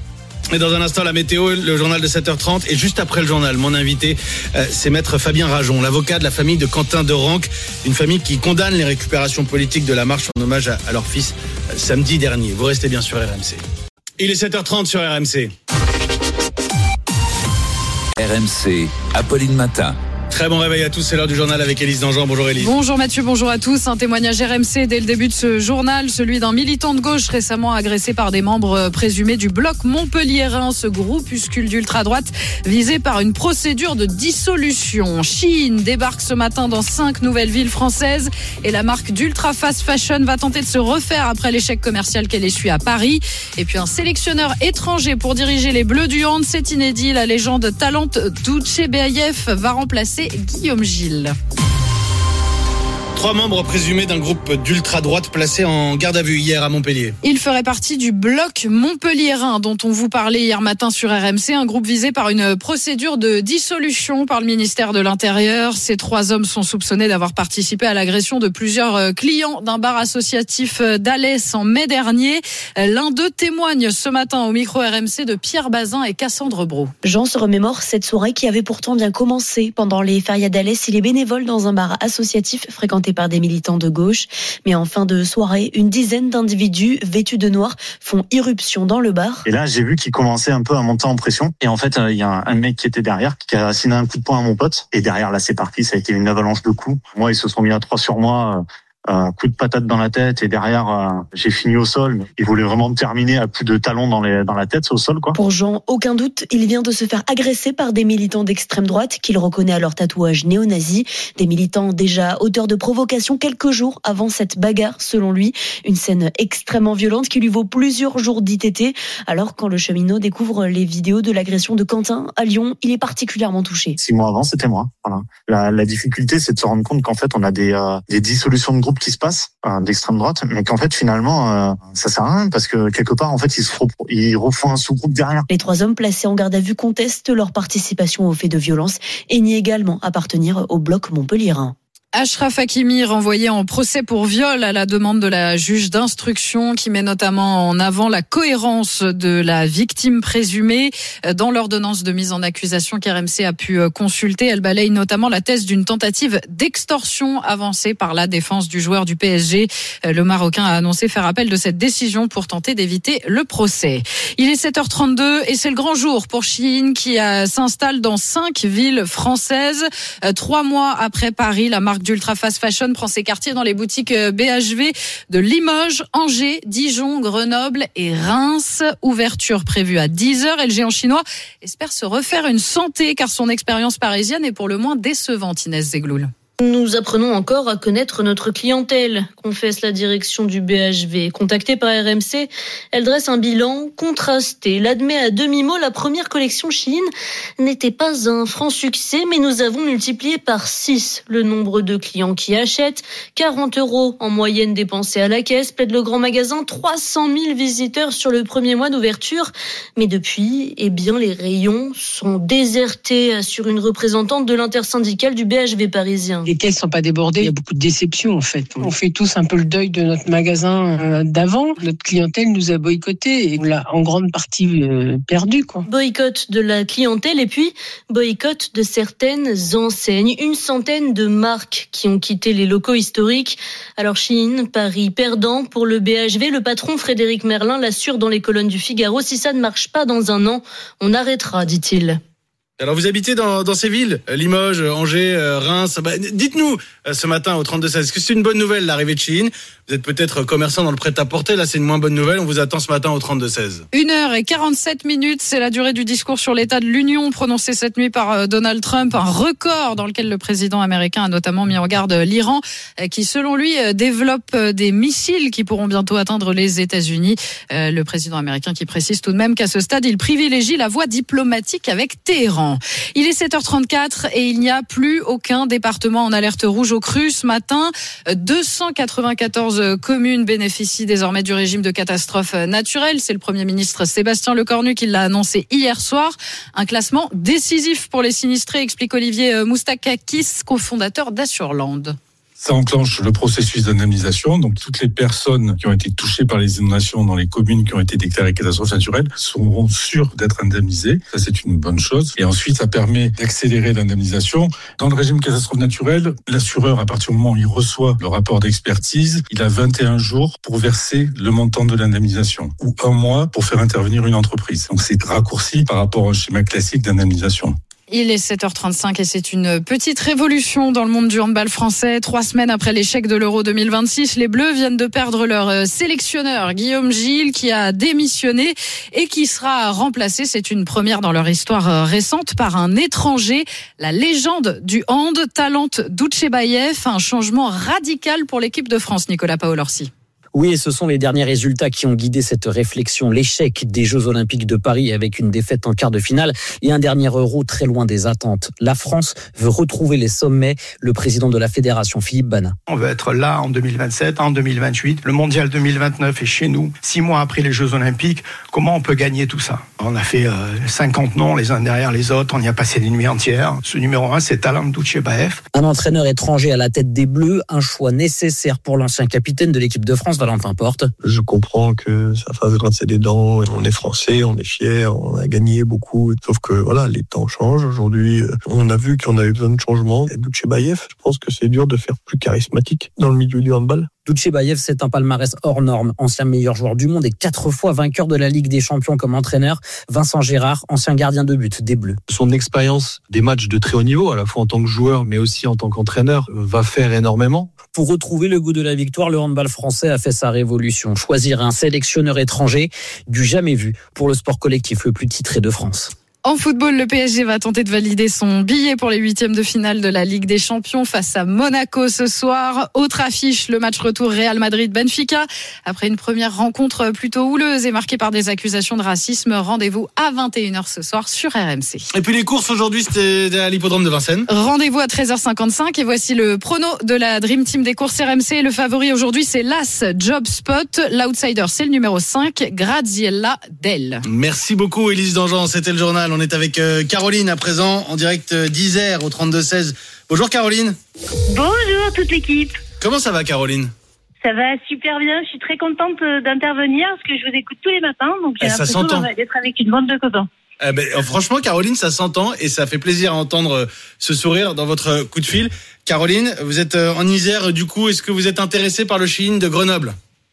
Et dans un instant, la météo, le journal de 7h30. Et juste après le journal, mon invité, c'est maître Fabien Rajon, l'avocat de la famille de Quentin Derenque, une famille qui condamne les récupérations politiques de la marche en hommage à leur fils samedi dernier. Vous restez bien sur RMC. Il est 7h30 sur RMC. RMC, Apolline Matin. Très bon réveil à tous, c'est l'heure du journal avec Élise Dangean. Bonjour Élise. Bonjour Mathieu, bonjour à tous. Un témoignage RMC dès le début de ce journal, celui d'un militant de gauche récemment agressé par des membres présumés du bloc montpelliérain, ce groupuscule d'ultra-droite visé par une procédure de dissolution. Shein débarque ce matin dans 5 nouvelles villes françaises et la marque d'ultra fast fashion va tenter de se refaire après l'échec commercial qu'elle essuie à Paris. Et puis un sélectionneur étranger pour diriger les Bleus du Hand, c'est inédit. La légende talente Dutchebaev va remplacer Guillaume Gilles. 3 membres présumés d'un groupe d'ultra-droite placés en garde à vue hier à Montpellier. Il ferait partie du bloc montpelliérain dont on vous parlait hier matin sur RMC, un groupe visé par une procédure de dissolution par le ministère de l'Intérieur. Ces 3 hommes sont soupçonnés d'avoir participé à l'agression de plusieurs clients d'un bar associatif d'Alès en mai dernier. L'un d'eux témoigne ce matin au micro RMC de Pierre Bazin et Cassandre Brault. Jean se remémore cette soirée qui avait pourtant bien commencé pendant les férias d'Alès. Il est bénévole dans un bar associatif fréquenté par des militants de gauche. Mais en fin de soirée, une dizaine d'individus vêtus de noir font irruption dans le bar. Et là, j'ai vu qu'il commençait un peu à monter en pression. Et en fait, il y a un mec qui était derrière, qui a asséné un coup de poing à mon pote. Et derrière, là, c'est parti. Ça a été une avalanche de coups. Moi, ils se sont mis à 3 sur moi. Coup de patate dans la tête et derrière j'ai fini au sol. Il voulait vraiment terminer à coup de talon dans la tête au sol, quoi. Pour Jean, aucun doute, il vient de se faire agresser par des militants d'extrême droite qu'il reconnaît à leur tatouage néo-nazi. Des militants déjà auteurs de provocations quelques jours avant cette bagarre, selon lui. Une scène extrêmement violente qui lui vaut plusieurs jours d'ITT. Alors quand le cheminot découvre les vidéos de l'agression de Quentin à Lyon, il est particulièrement touché. 6 mois avant, c'était moi. Voilà. La difficulté, c'est de se rendre compte qu'en fait, on a des dissolutions de groupes qui se passent d'extrême droite, mais qu'en fait finalement ça sert à rien parce que quelque part en fait ils refont un sous-groupe derrière. Les 3 hommes placés en garde à vue contestent leur participation aux faits de violence et nient également appartenir au bloc montpelliérain. Achraf Hakimi renvoyé en procès pour viol à la demande de la juge d'instruction qui met notamment en avant la cohérence de la victime présumée. Dans l'ordonnance de mise en accusation qu'RMC a pu consulter, elle balaye notamment la thèse d'une tentative d'extorsion avancée par la défense du joueur du PSG. Le Marocain a annoncé faire appel de cette décision pour tenter d'éviter le procès. Il est 7h32 et c'est le grand jour pour Shein qui s'installe dans 5 villes françaises. 3 mois après Paris, la marque d'ultra fast fashion prend ses quartiers dans les boutiques BHV de Limoges, Angers, Dijon, Grenoble et Reims. Ouverture prévue à 10h et le géant chinois espère se refaire une santé car son expérience parisienne est pour le moins décevante, Inès Zegloul. Nous apprenons encore à connaître notre clientèle, confesse la direction du BHV. Contactée par RMC, elle dresse un bilan contrasté. Elle admet à demi-mot la première collection Shein n'était pas un franc succès, mais nous avons multiplié par 6 le nombre de clients qui achètent. 40 € en moyenne dépensés à la caisse, plaide le grand magasin, 300 000 visiteurs sur le premier mois d'ouverture. Mais depuis, les rayons sont désertés, assure une représentante de l'intersyndicale du BHV parisien. Les caisses sont pas débordées, il y a beaucoup de déceptions en fait. On fait tous un peu le deuil de notre magasin d'avant. Notre clientèle nous a boycotté et on l'a en grande partie perdu, quoi. Boycott de la clientèle et puis boycott de certaines enseignes. 100 de marques qui ont quitté les locaux historiques. Alors Shein, Paris perdant pour le BHV. Le patron Frédéric Merlin l'assure dans les colonnes du Figaro. Si ça ne marche pas dans un an, on arrêtera, dit-il. Alors vous habitez dans ces villes, Limoges, Angers, Reims. Dites-nous ce matin au 32-16, est-ce que c'est une bonne nouvelle l'arrivée de Shein ? Vous êtes peut-être commerçant dans le prêt-à-porter, là c'est une moins bonne nouvelle. On vous attend ce matin au 32-16. 1h47, c'est la durée du discours sur l'état de l'Union prononcé cette nuit par Donald Trump, un record dans lequel le président américain a notamment mis en garde l'Iran, qui selon lui développe des missiles qui pourront bientôt atteindre les États-Unis. Le président américain qui précise tout de même qu'à ce stade, il privilégie la voie diplomatique avec Téhéran. Il est 7h34 et il n'y a plus aucun département en alerte rouge au cru ce matin. 294 communes bénéficient désormais du régime de catastrophe naturelle. C'est le Premier ministre Sébastien Lecornu qui l'a annoncé hier soir. Un classement décisif pour les sinistrés, explique Olivier Moustakakis, cofondateur d'Assureland. Ça enclenche le processus d'indemnisation. Donc, toutes les personnes qui ont été touchées par les inondations dans les communes qui ont été déclarées catastrophes naturelles seront sûres d'être indemnisées. Ça, c'est une bonne chose. Et ensuite, ça permet d'accélérer l'indemnisation. Dans le régime catastrophe naturelle, l'assureur, à partir du moment où il reçoit le rapport d'expertise, il a 21 jours pour verser le montant de l'indemnisation ou 1 mois pour faire intervenir une entreprise. Donc, c'est raccourci par rapport au schéma classique d'indemnisation. Il est 7h35 et c'est une petite révolution dans le monde du handball français. 3 semaines après l'échec de l'Euro 2026, les Bleus viennent de perdre leur sélectionneur Guillaume Gilles qui a démissionné et qui sera remplacé, c'est une première dans leur histoire récente, par un étranger, la légende du hand, Talent Doutchebaev. Un changement radical pour l'équipe de France, Nicolas Paolorsi. Oui, et ce sont les derniers résultats qui ont guidé cette réflexion. L'échec des Jeux Olympiques de Paris avec une défaite en quart de finale et un dernier Euro très loin des attentes. La France veut retrouver les sommets. Le président de la fédération, Philippe Bana. On veut être là en 2027, en 2028. Le mondial 2029 est chez nous. 6 mois après les Jeux Olympiques, comment on peut gagner tout ça ? On a fait 50 noms les uns derrière les autres. On y a passé des nuits entières. Ce numéro 1, c'est Talent Doutchebaev. Un entraîneur étranger à la tête des Bleus, un choix nécessaire pour l'ancien capitaine de l'équipe de France, Valentin Porte. Je comprends que ça fasse grincer des dents. On est français, on est fiers, on a gagné beaucoup. Sauf que voilà, les temps changent. Aujourd'hui, on a vu qu'on avait besoin de changement. Et Doutchebaev, je pense que c'est dur de faire plus charismatique dans le milieu du handball. Doutchebaev, c'est un palmarès hors norme. Ancien meilleur joueur du monde et 4 fois vainqueur de la Ligue des Champions comme entraîneur. Vincent Gérard, ancien gardien de but des Bleus. Son expérience des matchs de très haut niveau, à la fois en tant que joueur, mais aussi en tant qu'entraîneur, va faire énormément. Pour retrouver le goût de la victoire, le handball français a fait sa révolution. Choisir un sélectionneur étranger, du jamais vu pour le sport collectif le plus titré de France. En football, le PSG va tenter de valider son billet pour les 8e de finale de la Ligue des Champions face à Monaco ce soir. Autre affiche, le match retour Real Madrid-Benfica. Après une première rencontre plutôt houleuse et marquée par des accusations de racisme, rendez-vous à 21h ce soir sur RMC. Et puis les courses aujourd'hui, c'était à l'hippodrome de Vincennes. Rendez-vous à 13h55 et voici le prono de la Dream Team des courses RMC. Le favori aujourd'hui, c'est l'As Job Spot. L'outsider, c'est le numéro 5, Graziella Del. Merci beaucoup, Élise Dangean. C'était le journal. On est avec Caroline à présent, en direct d'Isère au 32-16. Bonjour Caroline. Bonjour toute l'équipe. Comment ça va Caroline ? Ça va super bien, je suis très contente d'intervenir parce que je vous écoute tous les matins, donc j'ai l'impression d'être avec une bande de copains. Franchement Caroline, ça s'entend et ça fait plaisir à entendre ce sourire dans votre coup de fil. Caroline, vous êtes en Isère du coup, est-ce que vous êtes intéressée par le Shein de Grenoble ?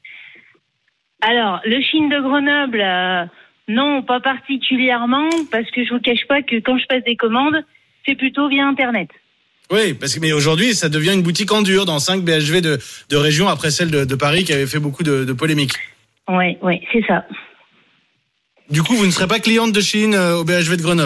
Alors, le Shein de Grenoble... Non, pas particulièrement, parce que je vous cache pas que quand je passe des commandes, c'est plutôt via Internet. Oui, mais aujourd'hui, ça devient une boutique en dur dans 5 BHV de région après celle de Paris qui avait fait beaucoup de polémiques. Oui, c'est ça. Du coup, vous ne serez pas cliente de Shein au BHV de Grenoble ?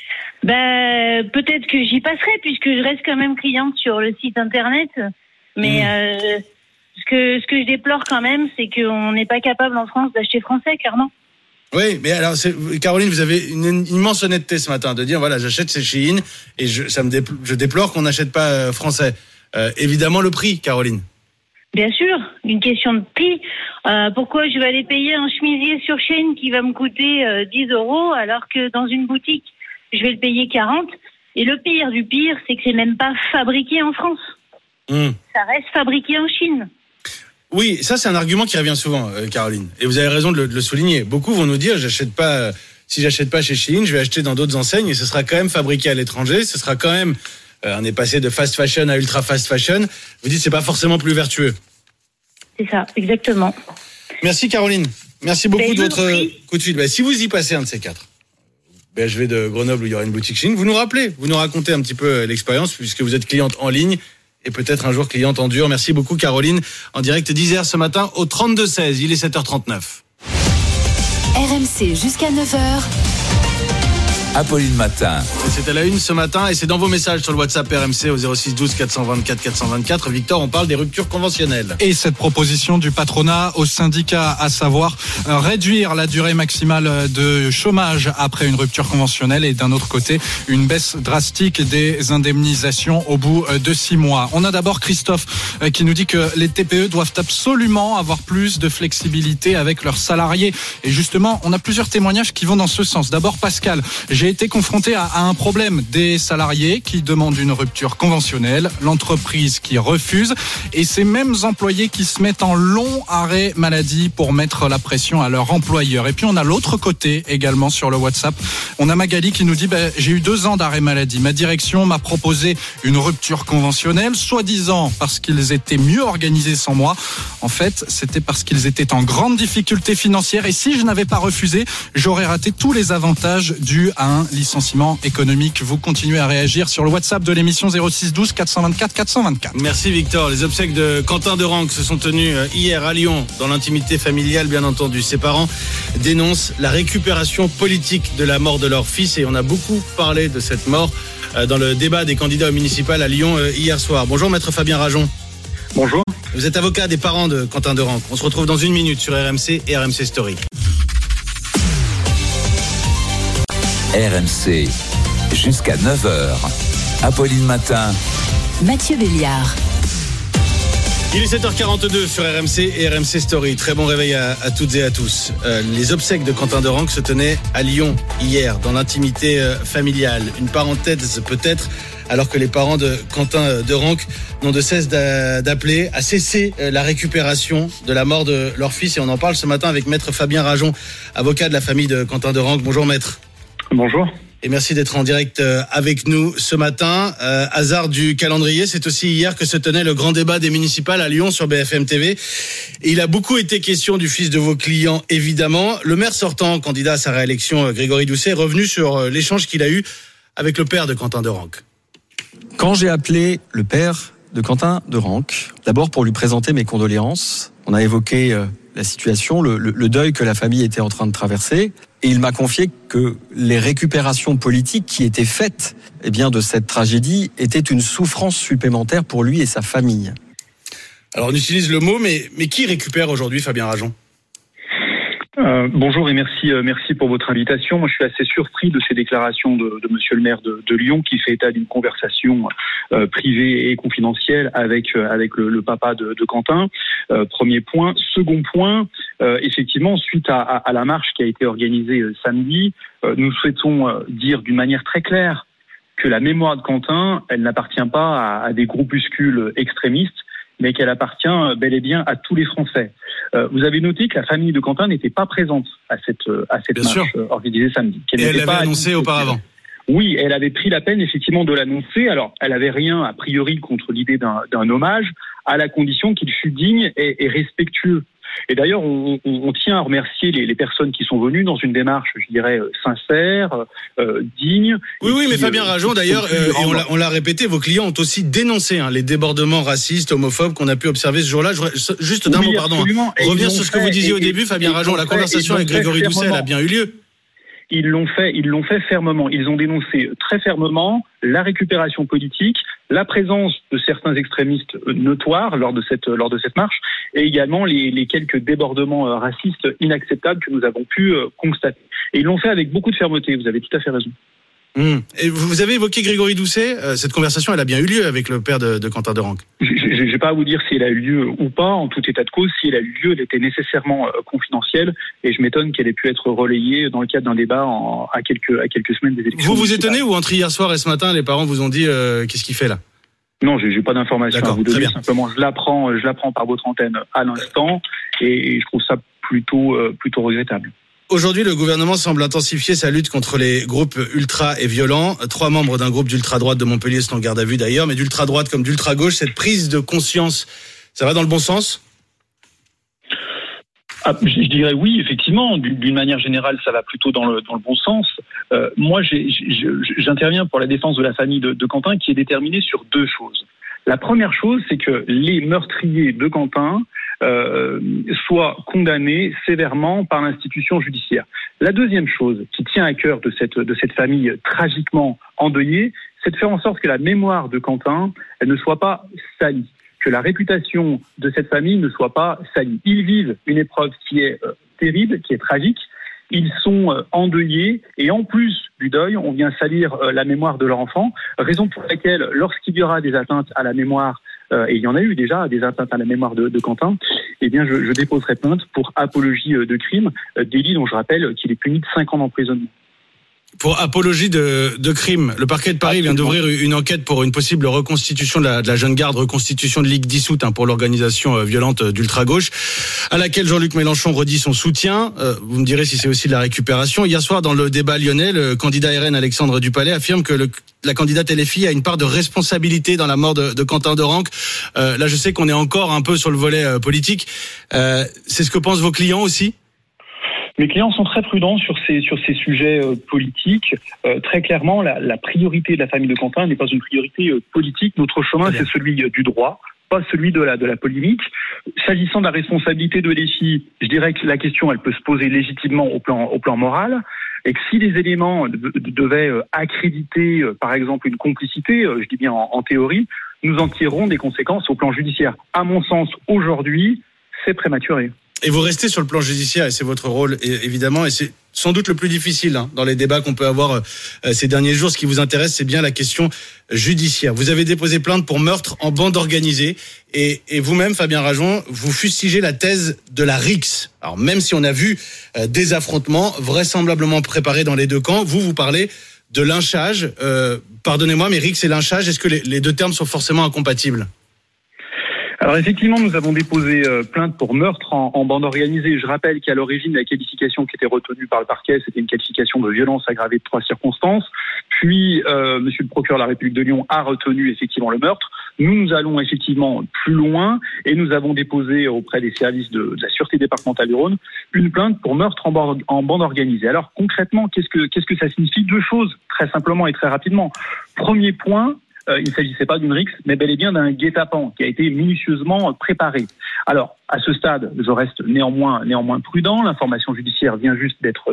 Peut-être que j'y passerai puisque je reste quand même cliente sur le site Internet, mais ce que je déplore quand même, c'est qu'on n'est pas capable en France d'acheter français, clairement. Oui, mais alors, Caroline, vous avez une immense honnêteté ce matin de dire, voilà, j'achète chez Shein et je déplore qu'on n'achète pas français. Évidemment, le prix, Caroline. Bien sûr, une question de prix. Pourquoi je vais aller payer un chemisier sur Shein qui va me coûter 10 € alors que dans une boutique, je vais le payer 40 ? Et le pire du pire, c'est que c'est même pas fabriqué en France. Ça reste fabriqué en Chine. Oui, ça c'est un argument qui revient souvent, Caroline. Et vous avez raison de le souligner. Beaucoup vont nous dire, si j'achète pas chez Shein, je vais acheter dans d'autres enseignes et ce sera quand même fabriqué à l'étranger. Ce sera quand même, on est passé de fast fashion à ultra fast fashion. Vous dites c'est pas forcément plus vertueux. C'est ça, exactement. Merci Caroline. Merci beaucoup de votre coup de fil. Si vous y passez un de ces 4, BHV de Grenoble où il y aura une boutique Shein, vous nous rappelez, vous nous racontez un petit peu l'expérience puisque vous êtes cliente en ligne. Et peut-être un jour cliente en dur. Merci beaucoup Caroline. En direct d'Isère ce matin au 32-16. Il est 7h39. RMC jusqu'à 9h. Apolline Matin. C'est à la une ce matin et c'est dans vos messages sur le WhatsApp RMC au 06 12 424 424. Victor, on parle des ruptures conventionnelles. Et cette proposition du patronat au syndicat, à savoir réduire la durée maximale de chômage après une rupture conventionnelle et d'un autre côté, une baisse drastique des indemnisations au bout de 6 mois. On a d'abord Christophe qui nous dit que les TPE doivent absolument avoir plus de flexibilité avec leurs salariés. Et justement, on a plusieurs témoignages qui vont dans ce sens. D'abord Pascal, j'ai été confronté à un problème des salariés qui demandent une rupture conventionnelle, l'entreprise qui refuse et ces mêmes employés qui se mettent en long arrêt maladie pour mettre la pression à leur employeur. Et puis on a l'autre côté également sur le WhatsApp. On a Magali qui nous dit j'ai eu 2 ans d'arrêt maladie. Ma direction m'a proposé une rupture conventionnelle, soi-disant parce qu'ils étaient mieux organisés sans moi. En fait, c'était parce qu'ils étaient en grande difficulté financière et si je n'avais pas refusé, j'aurais raté tous les avantages dus à un licenciement économique. Vous continuez à réagir sur le WhatsApp de l'émission 06 12 424 424. Merci Victor. Les obsèques de Quentin Derengue se sont tenues hier à Lyon, dans l'intimité familiale bien entendu. Ses parents dénoncent la récupération politique de la mort de leur fils et on a beaucoup parlé de cette mort dans le débat des candidats aux municipales à Lyon hier soir. Bonjour maître Fabien Rajon. Bonjour. Vous êtes avocat des parents de Quentin Derengue. On se retrouve dans une minute sur RMC et RMC Story. RMC, jusqu'à 9h. Apolline Matin. Mathieu Béliard. Il est 7h42 sur RMC et RMC Story. Très bon réveil à toutes et à tous. Les obsèques de Quentin Derengue se tenaient à Lyon hier, dans l'intimité familiale. Une parenthèse peut-être, alors que les parents de Quentin Derengue n'ont de cesse d'appeler à cesser la récupération de la mort de leur fils. Et on en parle ce matin avec maître Fabien Rajon, avocat de la famille de Quentin Derengue. Bonjour maître. Bonjour. Et merci d'être en direct avec nous ce matin. Hasard du calendrier, c'est aussi hier que se tenait le grand débat des municipales à Lyon sur BFM TV. Et il a beaucoup été question du fils de vos clients, évidemment. Le maire sortant, candidat à sa réélection, Grégory Doucet, est revenu sur l'échange qu'il a eu avec le père de Quentin Derengue. Quand j'ai appelé le père de Quentin Derengue, d'abord pour lui présenter mes condoléances, on a évoqué la situation, le deuil que la famille était en train de traverser. Et il m'a confié que les récupérations politiques qui étaient faites de cette tragédie étaient une souffrance supplémentaire pour lui et sa famille. Alors on utilise le mot, mais qui récupère aujourd'hui, Fabien Rajon ? Bonjour et merci pour votre invitation. Moi, je suis assez surpris de ces déclarations de Monsieur le maire de Lyon, qui fait état d'une conversation privée et confidentielle avec le papa de Quentin. Premier point. Second point, effectivement, suite à la marche qui a été organisée samedi, nous souhaitons dire d'une manière très claire que la mémoire de Quentin, elle n'appartient pas à des groupuscules extrémistes, mais qu'elle appartient bel et bien à tous les Français. Vous avez noté que la famille de Quentin n'était pas présente à cette marche organisée samedi. Et elle l'avait annoncé auparavant. Oui, elle avait pris la peine effectivement de l'annoncer. Alors, elle avait rien a priori contre l'idée d'un hommage, à la condition qu'il fût digne et respectueux. Et d'ailleurs, on tient à remercier les personnes qui sont venues dans une démarche, je dirais, sincère, digne. Oui, mais Fabien Rajon, d'ailleurs, on l'a répété, vos clients ont aussi dénoncé les débordements racistes, homophobes qu'on a pu observer ce jour-là. Juste d'un mot, pardon. Revenir sur ce que vous disiez au début, Fabien Rajon, la conversation avec Grégory Doucet, elle a bien eu lieu. Ils l'ont fait fermement. Ils ont dénoncé très fermement la récupération politique, la présence de certains extrémistes notoires lors de cette marche, et également les quelques débordements racistes inacceptables que nous avons pu constater. Et ils l'ont fait avec beaucoup de fermeté. Vous avez tout à fait raison. Et vous avez évoqué Grégory Doucet. Cette conversation, elle a bien eu lieu avec le père de Quentin Derengue. Je ne vais pas vous dire si elle a eu lieu ou pas. En tout état de cause, si elle a eu lieu, elle était nécessairement confidentielle. Et je m'étonne qu'elle ait pu être relayée dans le cadre d'un débat à quelques semaines des élections. Vous vous étonnez ou entre hier soir et ce matin, les parents vous ont dit qu'est-ce qu'il fait là ? Non, j'ai pas d'informations à vous donner. Simplement, je l'apprends par votre antenne à l'instant, et je trouve ça plutôt regrettable. Aujourd'hui, le gouvernement semble intensifier sa lutte contre les groupes ultra et violents. 3 membres d'un groupe d'ultra-droite de Montpellier sont en garde à vue d'ailleurs, mais d'ultra-droite comme d'ultra-gauche, cette prise de conscience, ça va dans le bon sens ? Je dirais oui, effectivement. D'une manière générale, ça va plutôt dans le bon sens. Moi, j'interviens pour la défense de la famille de Quentin, qui est déterminée sur 2 choses. La première chose, c'est que les meurtriers de Quentin soient condamnés sévèrement par l'institution judiciaire. La deuxième chose qui tient à cœur de cette famille tragiquement endeuillée, c'est de faire en sorte que la mémoire de Quentin, elle ne soit pas salie, que la réputation de cette famille ne soit pas salie. Ils vivent une épreuve qui est terrible, qui est tragique. Ils sont endeuillés, et en plus du deuil, on vient salir la mémoire de leur enfant, raison pour laquelle, lorsqu'il y aura des atteintes à la mémoire, et il y en a eu déjà des atteintes à la mémoire de Quentin, eh bien je déposerai plainte pour apologie de crime, délit dont je rappelle qu'il est puni de 5 ans d'emprisonnement. Pour apologie de crime, le parquet de Paris vient d'ouvrir une enquête pour une possible reconstitution de la jeune garde, reconstitution de ligue dissoute pour l'organisation violente d'ultra-gauche, à laquelle Jean-Luc Mélenchon redit son soutien. Vous me direz si c'est aussi de la récupération. Hier soir, dans le débat lyonnais, le candidat RN Alexandre Dupalais affirme que la candidate LFI a une part de responsabilité dans la mort de Quentin Derengue. Là, je sais qu'on est encore un peu sur le volet politique. C'est ce que pensent vos clients aussi ? Mes clients sont très prudents sur ces sujets politiques. Très clairement, la priorité de la famille de Quentin n'est pas une priorité politique. Notre chemin, c'est celui du droit, pas celui de la polémique. S'agissant de la responsabilité de Leschi, je dirais que la question, elle peut se poser légitimement au plan moral. Et que si les éléments devaient accréditer, par exemple, une complicité, je dis bien en théorie, nous en tirerons des conséquences au plan judiciaire. À mon sens, aujourd'hui, c'est prématuré. Et vous restez sur le plan judiciaire, et c'est votre rôle, évidemment, et c'est sans doute le plus difficile dans les débats qu'on peut avoir ces derniers jours. Ce qui vous intéresse, c'est bien la question judiciaire. Vous avez déposé plainte pour meurtre en bande organisée, et vous-même, Fabien Rajon, vous fustigez la thèse de la rixe. Alors même si on a vu des affrontements vraisemblablement préparés dans les deux camps, vous parlez de lynchage. Pardonnez-moi, mais rixe et lynchage, est-ce que les deux termes sont forcément incompatibles ? Alors effectivement, nous avons déposé plainte pour meurtre en bande organisée. Je rappelle qu'à l'origine, la qualification qui était retenue par le parquet, c'était une qualification de violence aggravée de 3 circonstances. Puis, monsieur le procureur de la République de Lyon a retenu effectivement le meurtre. Nous allons effectivement plus loin et nous avons déposé auprès des services de la Sûreté départementale du Rhône une plainte pour meurtre en bande organisée. Alors concrètement, qu'est-ce que ça signifie ? 2 choses, très simplement et très rapidement. Premier point, il ne s'agissait pas d'une rixe, mais bel et bien d'un guet-apens qui a été minutieusement préparé. Alors, à ce stade, je reste néanmoins prudent. L'information judiciaire vient juste d'être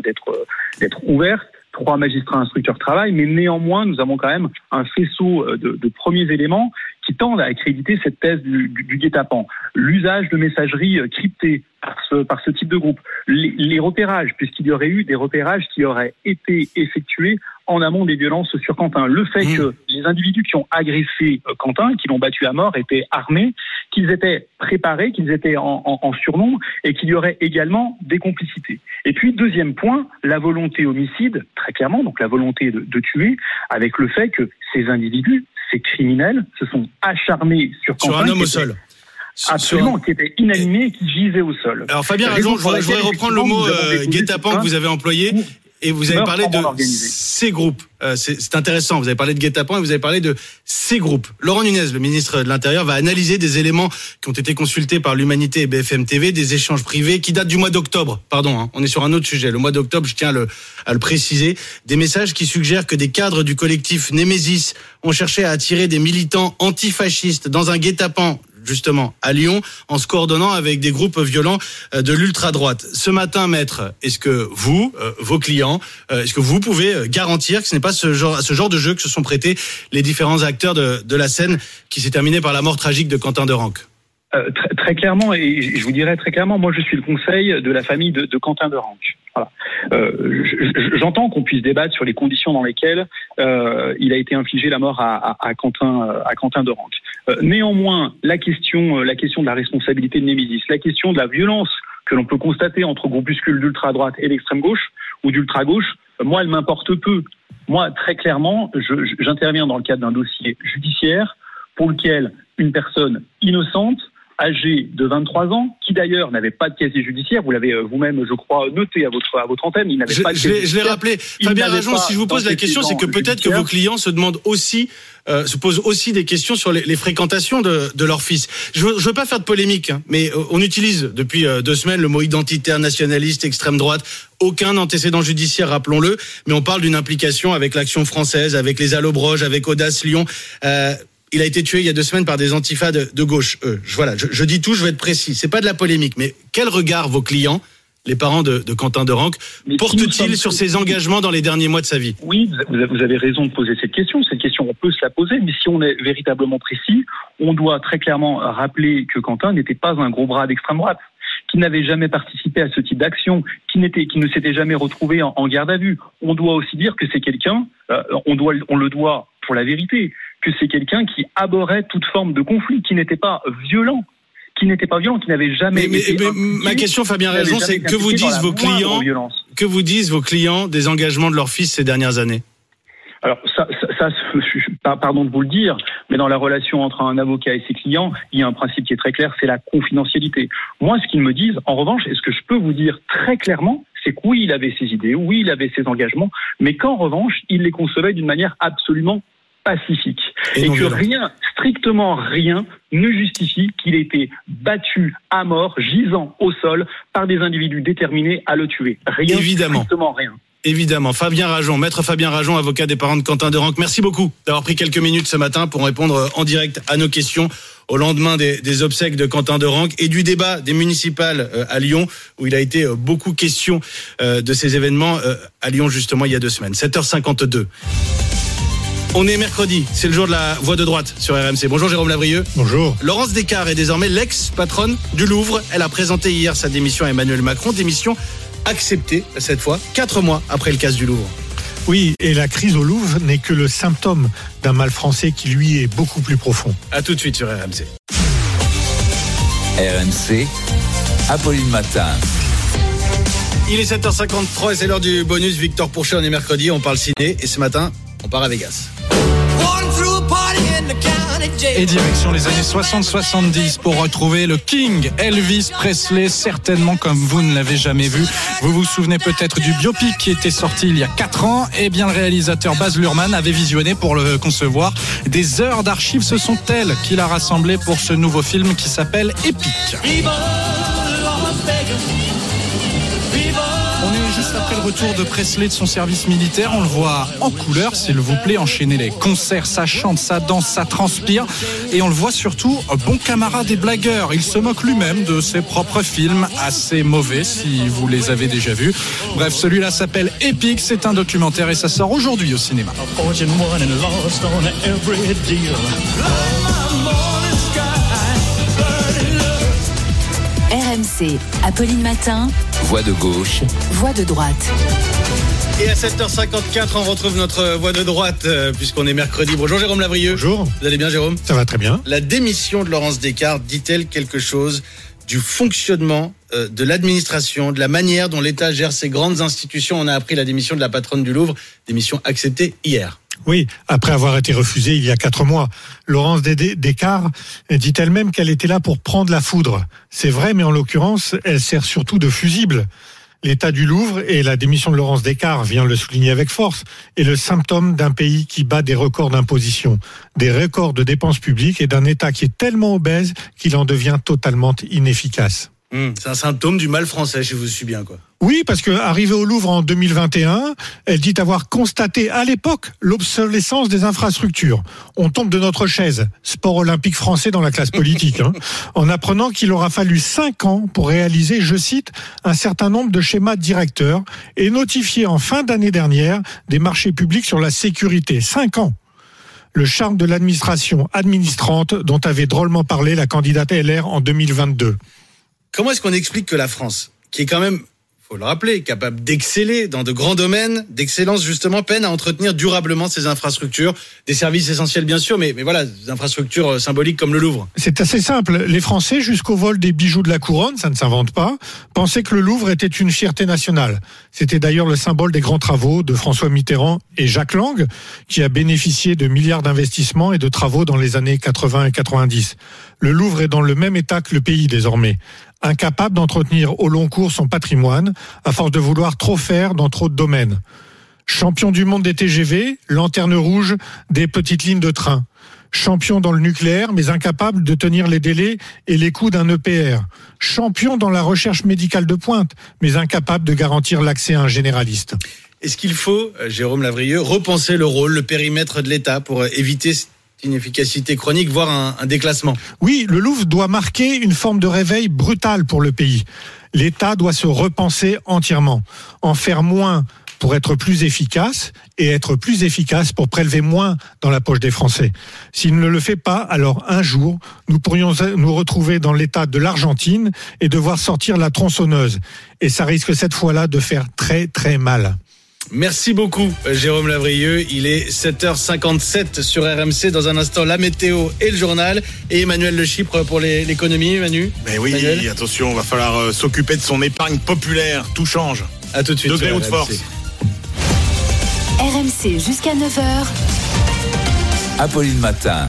ouverte. 3 magistrats instructeurs travaillent, mais néanmoins, nous avons quand même un faisceau de premiers éléments qui tendent à accréditer cette thèse du guet-apens. L'usage de messagerie cryptée par ce type de groupe. Les repérages, puisqu'il y aurait eu des repérages qui auraient été effectués en amont des violences sur Quentin. Le fait que les individus qui ont agressé Quentin, qui l'ont battu à mort, étaient armés, qu'ils étaient préparés, qu'ils étaient en surnombre et qu'il y aurait également des complicités. Et puis, deuxième point, la volonté homicide, très clairement, donc la volonté de tuer, avec le fait que ces individus, ces criminels, se sont acharnés sur Quentin. Sur un homme au sol. Absolument, qui était inanimé et qui gisait au sol. Alors Fabien Rajon, je voudrais reprendre le mot guet-apens que vous avez employé. Et vous avez parlé de ces groupes. C'est intéressant. Vous avez parlé de guet-apens et vous avez parlé de ces groupes. Laurent Nunez, le ministre de l'Intérieur, va analyser des éléments qui ont été consultés par l'Humanité et BFM TV, des échanges privés qui datent du mois d'octobre. Pardon, on est sur un autre sujet. Le mois d'octobre, je tiens à le préciser. Des messages qui suggèrent que des cadres du collectif Némésis ont cherché à attirer des militants antifascistes dans un guet-apens, justement, à Lyon, en se coordonnant avec des groupes violents de l'ultra-droite. Ce matin, maître, est-ce que vous, vos clients, est-ce que vous pouvez garantir que ce n'est pas ce genre de jeu que se sont prêtés les différents acteurs de la scène qui s'est terminée par la mort tragique de Quentin Derenque ? Très clairement, et je vous dirais très clairement, moi je suis le conseil de la famille de Quentin Derenque. Voilà. J'entends qu'on puisse débattre sur les conditions dans lesquelles il a été infligé la mort à Quentin Derenque. Néanmoins, la question de la responsabilité de Némésis, la question de la violence que l'on peut constater entre groupuscules d'ultra-droite et d'extrême gauche ou d'ultra-gauche, moi, elle m'importe peu. Moi, très clairement, j'interviens dans le cadre d'un dossier judiciaire pour lequel une personne innocente, âgée de 23 ans, qui d'ailleurs n'avait pas de casier judiciaire, vous l'avez vous-même, je crois, noté à votre antenne, il n'avait pas de casier judiciaire. Je l'ai rappelé. Fabien Rajon, si je vous pose la question, c'est que peut-être que vos clients se posent aussi des questions sur les fréquentations de leur fils. Je veux pas faire de polémique, mais on utilise depuis 2 semaines le mot identitaire, nationaliste, extrême droite. Aucun antécédent judiciaire, rappelons-le, mais on parle d'une implication avec l'Action française, avec les Allobroges, avec Audace Lyon. Il a été tué il y a 2 semaines par des antifas de gauche. Je dis tout, je vais être précis. C'est pas de la polémique, mais quel regard vos clients, les parents de Quentin Derenque, portent-ils sur ses engagements dans les derniers mois de sa vie ? Oui, vous avez raison de poser cette question. Cette question, on peut se la poser, mais si on est véritablement précis, on doit très clairement rappeler que Quentin n'était pas un gros bras d'extrême droite, qui n'avait jamais participé à ce type d'action, qui ne s'était jamais retrouvé en garde à vue. On doit aussi dire que c'est quelqu'un, on le doit pour la vérité, que c'est quelqu'un qui abhorrait toute forme de conflit, qui n'était pas violent, qui n'avait jamais été ma question, Fabien Rajon, c'est que vous disent vos clients des engagements de leur fils ces dernières années ? Alors ça, pardon de vous le dire, mais dans la relation entre un avocat et ses clients, il y a un principe qui est très clair, c'est la confidentialité. Moi, ce qu'ils me disent, en revanche, et ce que je peux vous dire très clairement, c'est que oui, il avait ses idées, oui, il avait ses engagements, mais qu'en revanche, il les concevait d'une manière absolument pacifique. Et que rien, strictement rien, ne justifie qu'il ait été battu à mort, gisant au sol, par des individus déterminés à le tuer. Rien, strictement rien. Évidemment. Maître Fabien Rajon, avocat des parents de Quentin Derenque. Merci beaucoup d'avoir pris quelques minutes ce matin pour répondre en direct à nos questions au lendemain des obsèques de Quentin Derenque et du débat des municipales à Lyon, où il a été beaucoup question de ces événements à Lyon, justement, il y a 2 semaines. 7h52. On est mercredi, c'est le jour de la voix de droite sur RMC. Bonjour Jérôme Lavrieux. Bonjour. Laurence Descartes est désormais l'ex-patronne du Louvre. Elle a présenté hier sa démission à Emmanuel Macron, démission acceptée cette fois, 4 mois après le casse du Louvre. Oui, et la crise au Louvre n'est que le symptôme d'un mal français qui lui est beaucoup plus profond. À tout de suite sur RMC. RMC, Apolline Matin. Il est 7h53 et c'est l'heure du bonus Victor Pourchet. On est mercredi, on parle ciné et ce matin, on part à Vegas. Et direction les années 60-70 pour retrouver le King Elvis Presley, certainement comme vous ne l'avez jamais vu. Vous vous souvenez peut-être du biopic qui était sorti il y a 4 ans. Eh bien, le réalisateur Baz Luhrmann avait visionné pour le concevoir. Des heures d'archives, ce sont elles qu'il a rassemblées pour ce nouveau film qui s'appelle Epic. On est juste après le retour de Presley de son service militaire. On le voit en couleur, s'il vous plaît, enchaîner les concerts, ça chante, ça danse, ça transpire. Et on le voit surtout bon camarade et blagueur. Il se moque lui-même de ses propres films, assez mauvais si vous les avez déjà vus. Bref, celui-là s'appelle Epic, c'est un documentaire et ça sort aujourd'hui au cinéma. RMC, Apolline Matin. Voix de gauche. Voix de droite. Et à 7h54, on retrouve notre voix de droite, puisqu'on est mercredi. Bonjour Jérôme Lavrieux. Bonjour. Vous allez bien Jérôme ? Ça va très bien. La démission de Laurence Descartes dit-elle quelque chose du fonctionnement de l'administration, de la manière dont l'État gère ses grandes institutions ? On a appris la démission de la patronne du Louvre, démission acceptée hier. Oui, après avoir été refusée il y a 4 mois. Laurence Descartes dit elle-même qu'elle était là pour prendre la foudre. C'est vrai, mais en l'occurrence, elle sert surtout de fusible. L'état du Louvre, et la démission de Laurence Descartes vient le souligner avec force, est le symptôme d'un pays qui bat des records d'imposition, des records de dépenses publiques et d'un État qui est tellement obèse qu'il en devient totalement inefficace. C'est un symptôme du mal français, je vous suis bien, quoi. Oui, parce que arrivée au Louvre en 2021, elle dit avoir constaté à l'époque l'obsolescence des infrastructures. On tombe de notre chaise, sport olympique français dans la classe politique, en apprenant qu'il aura fallu 5 ans pour réaliser, je cite, un certain nombre de schémas directeurs et notifier en fin d'année dernière des marchés publics sur la sécurité. 5 ans. Le charme de l'administration administrante dont avait drôlement parlé la candidate LR en 2022. Comment est-ce qu'on explique que la France, qui est quand même, faut le rappeler, capable d'exceller dans de grands domaines d'excellence, justement, peine à entretenir durablement ses infrastructures, des services essentiels bien sûr, mais voilà, des infrastructures symboliques comme le Louvre? C'est assez simple. Les Français, jusqu'au vol des bijoux de la couronne, ça ne s'invente pas, pensaient que le Louvre était une fierté nationale. C'était d'ailleurs le symbole des grands travaux de François Mitterrand et Jacques Lang, qui a bénéficié de milliards d'investissements et de travaux dans les années 80 et 90. Le Louvre est dans le même état que le pays désormais. Incapable d'entretenir au long cours son patrimoine, à force de vouloir trop faire dans trop de domaines. Champion du monde des TGV, lanterne rouge des petites lignes de train. Champion dans le nucléaire, mais incapable de tenir les délais et les coûts d'un EPR. Champion dans la recherche médicale de pointe, mais incapable de garantir l'accès à un généraliste. Est-ce qu'il faut, Jérôme Lavrieux, repenser le rôle, le périmètre de l'État pour éviter une efficacité chronique, voire un déclassement? Oui, le Louvre doit marquer une forme de réveil brutal pour le pays. L'État doit se repenser entièrement, en faire moins pour être plus efficace et être plus efficace pour prélever moins dans la poche des Français. S'il ne le fait pas, alors un jour, nous pourrions nous retrouver dans l'état de l'Argentine et devoir sortir la tronçonneuse. Et ça risque cette fois-là de faire très très mal. Merci beaucoup Jérôme Lavrieux, il est 7h57 sur RMC, dans un instant la météo et le journal, et Emmanuel Le Chypre pour l'économie. Manu? Mais oui, Emmanuel, attention, va falloir s'occuper de son épargne populaire, tout change. À tout de suite. Degré ou de force. RMC jusqu'à 9h. Apolline Matin.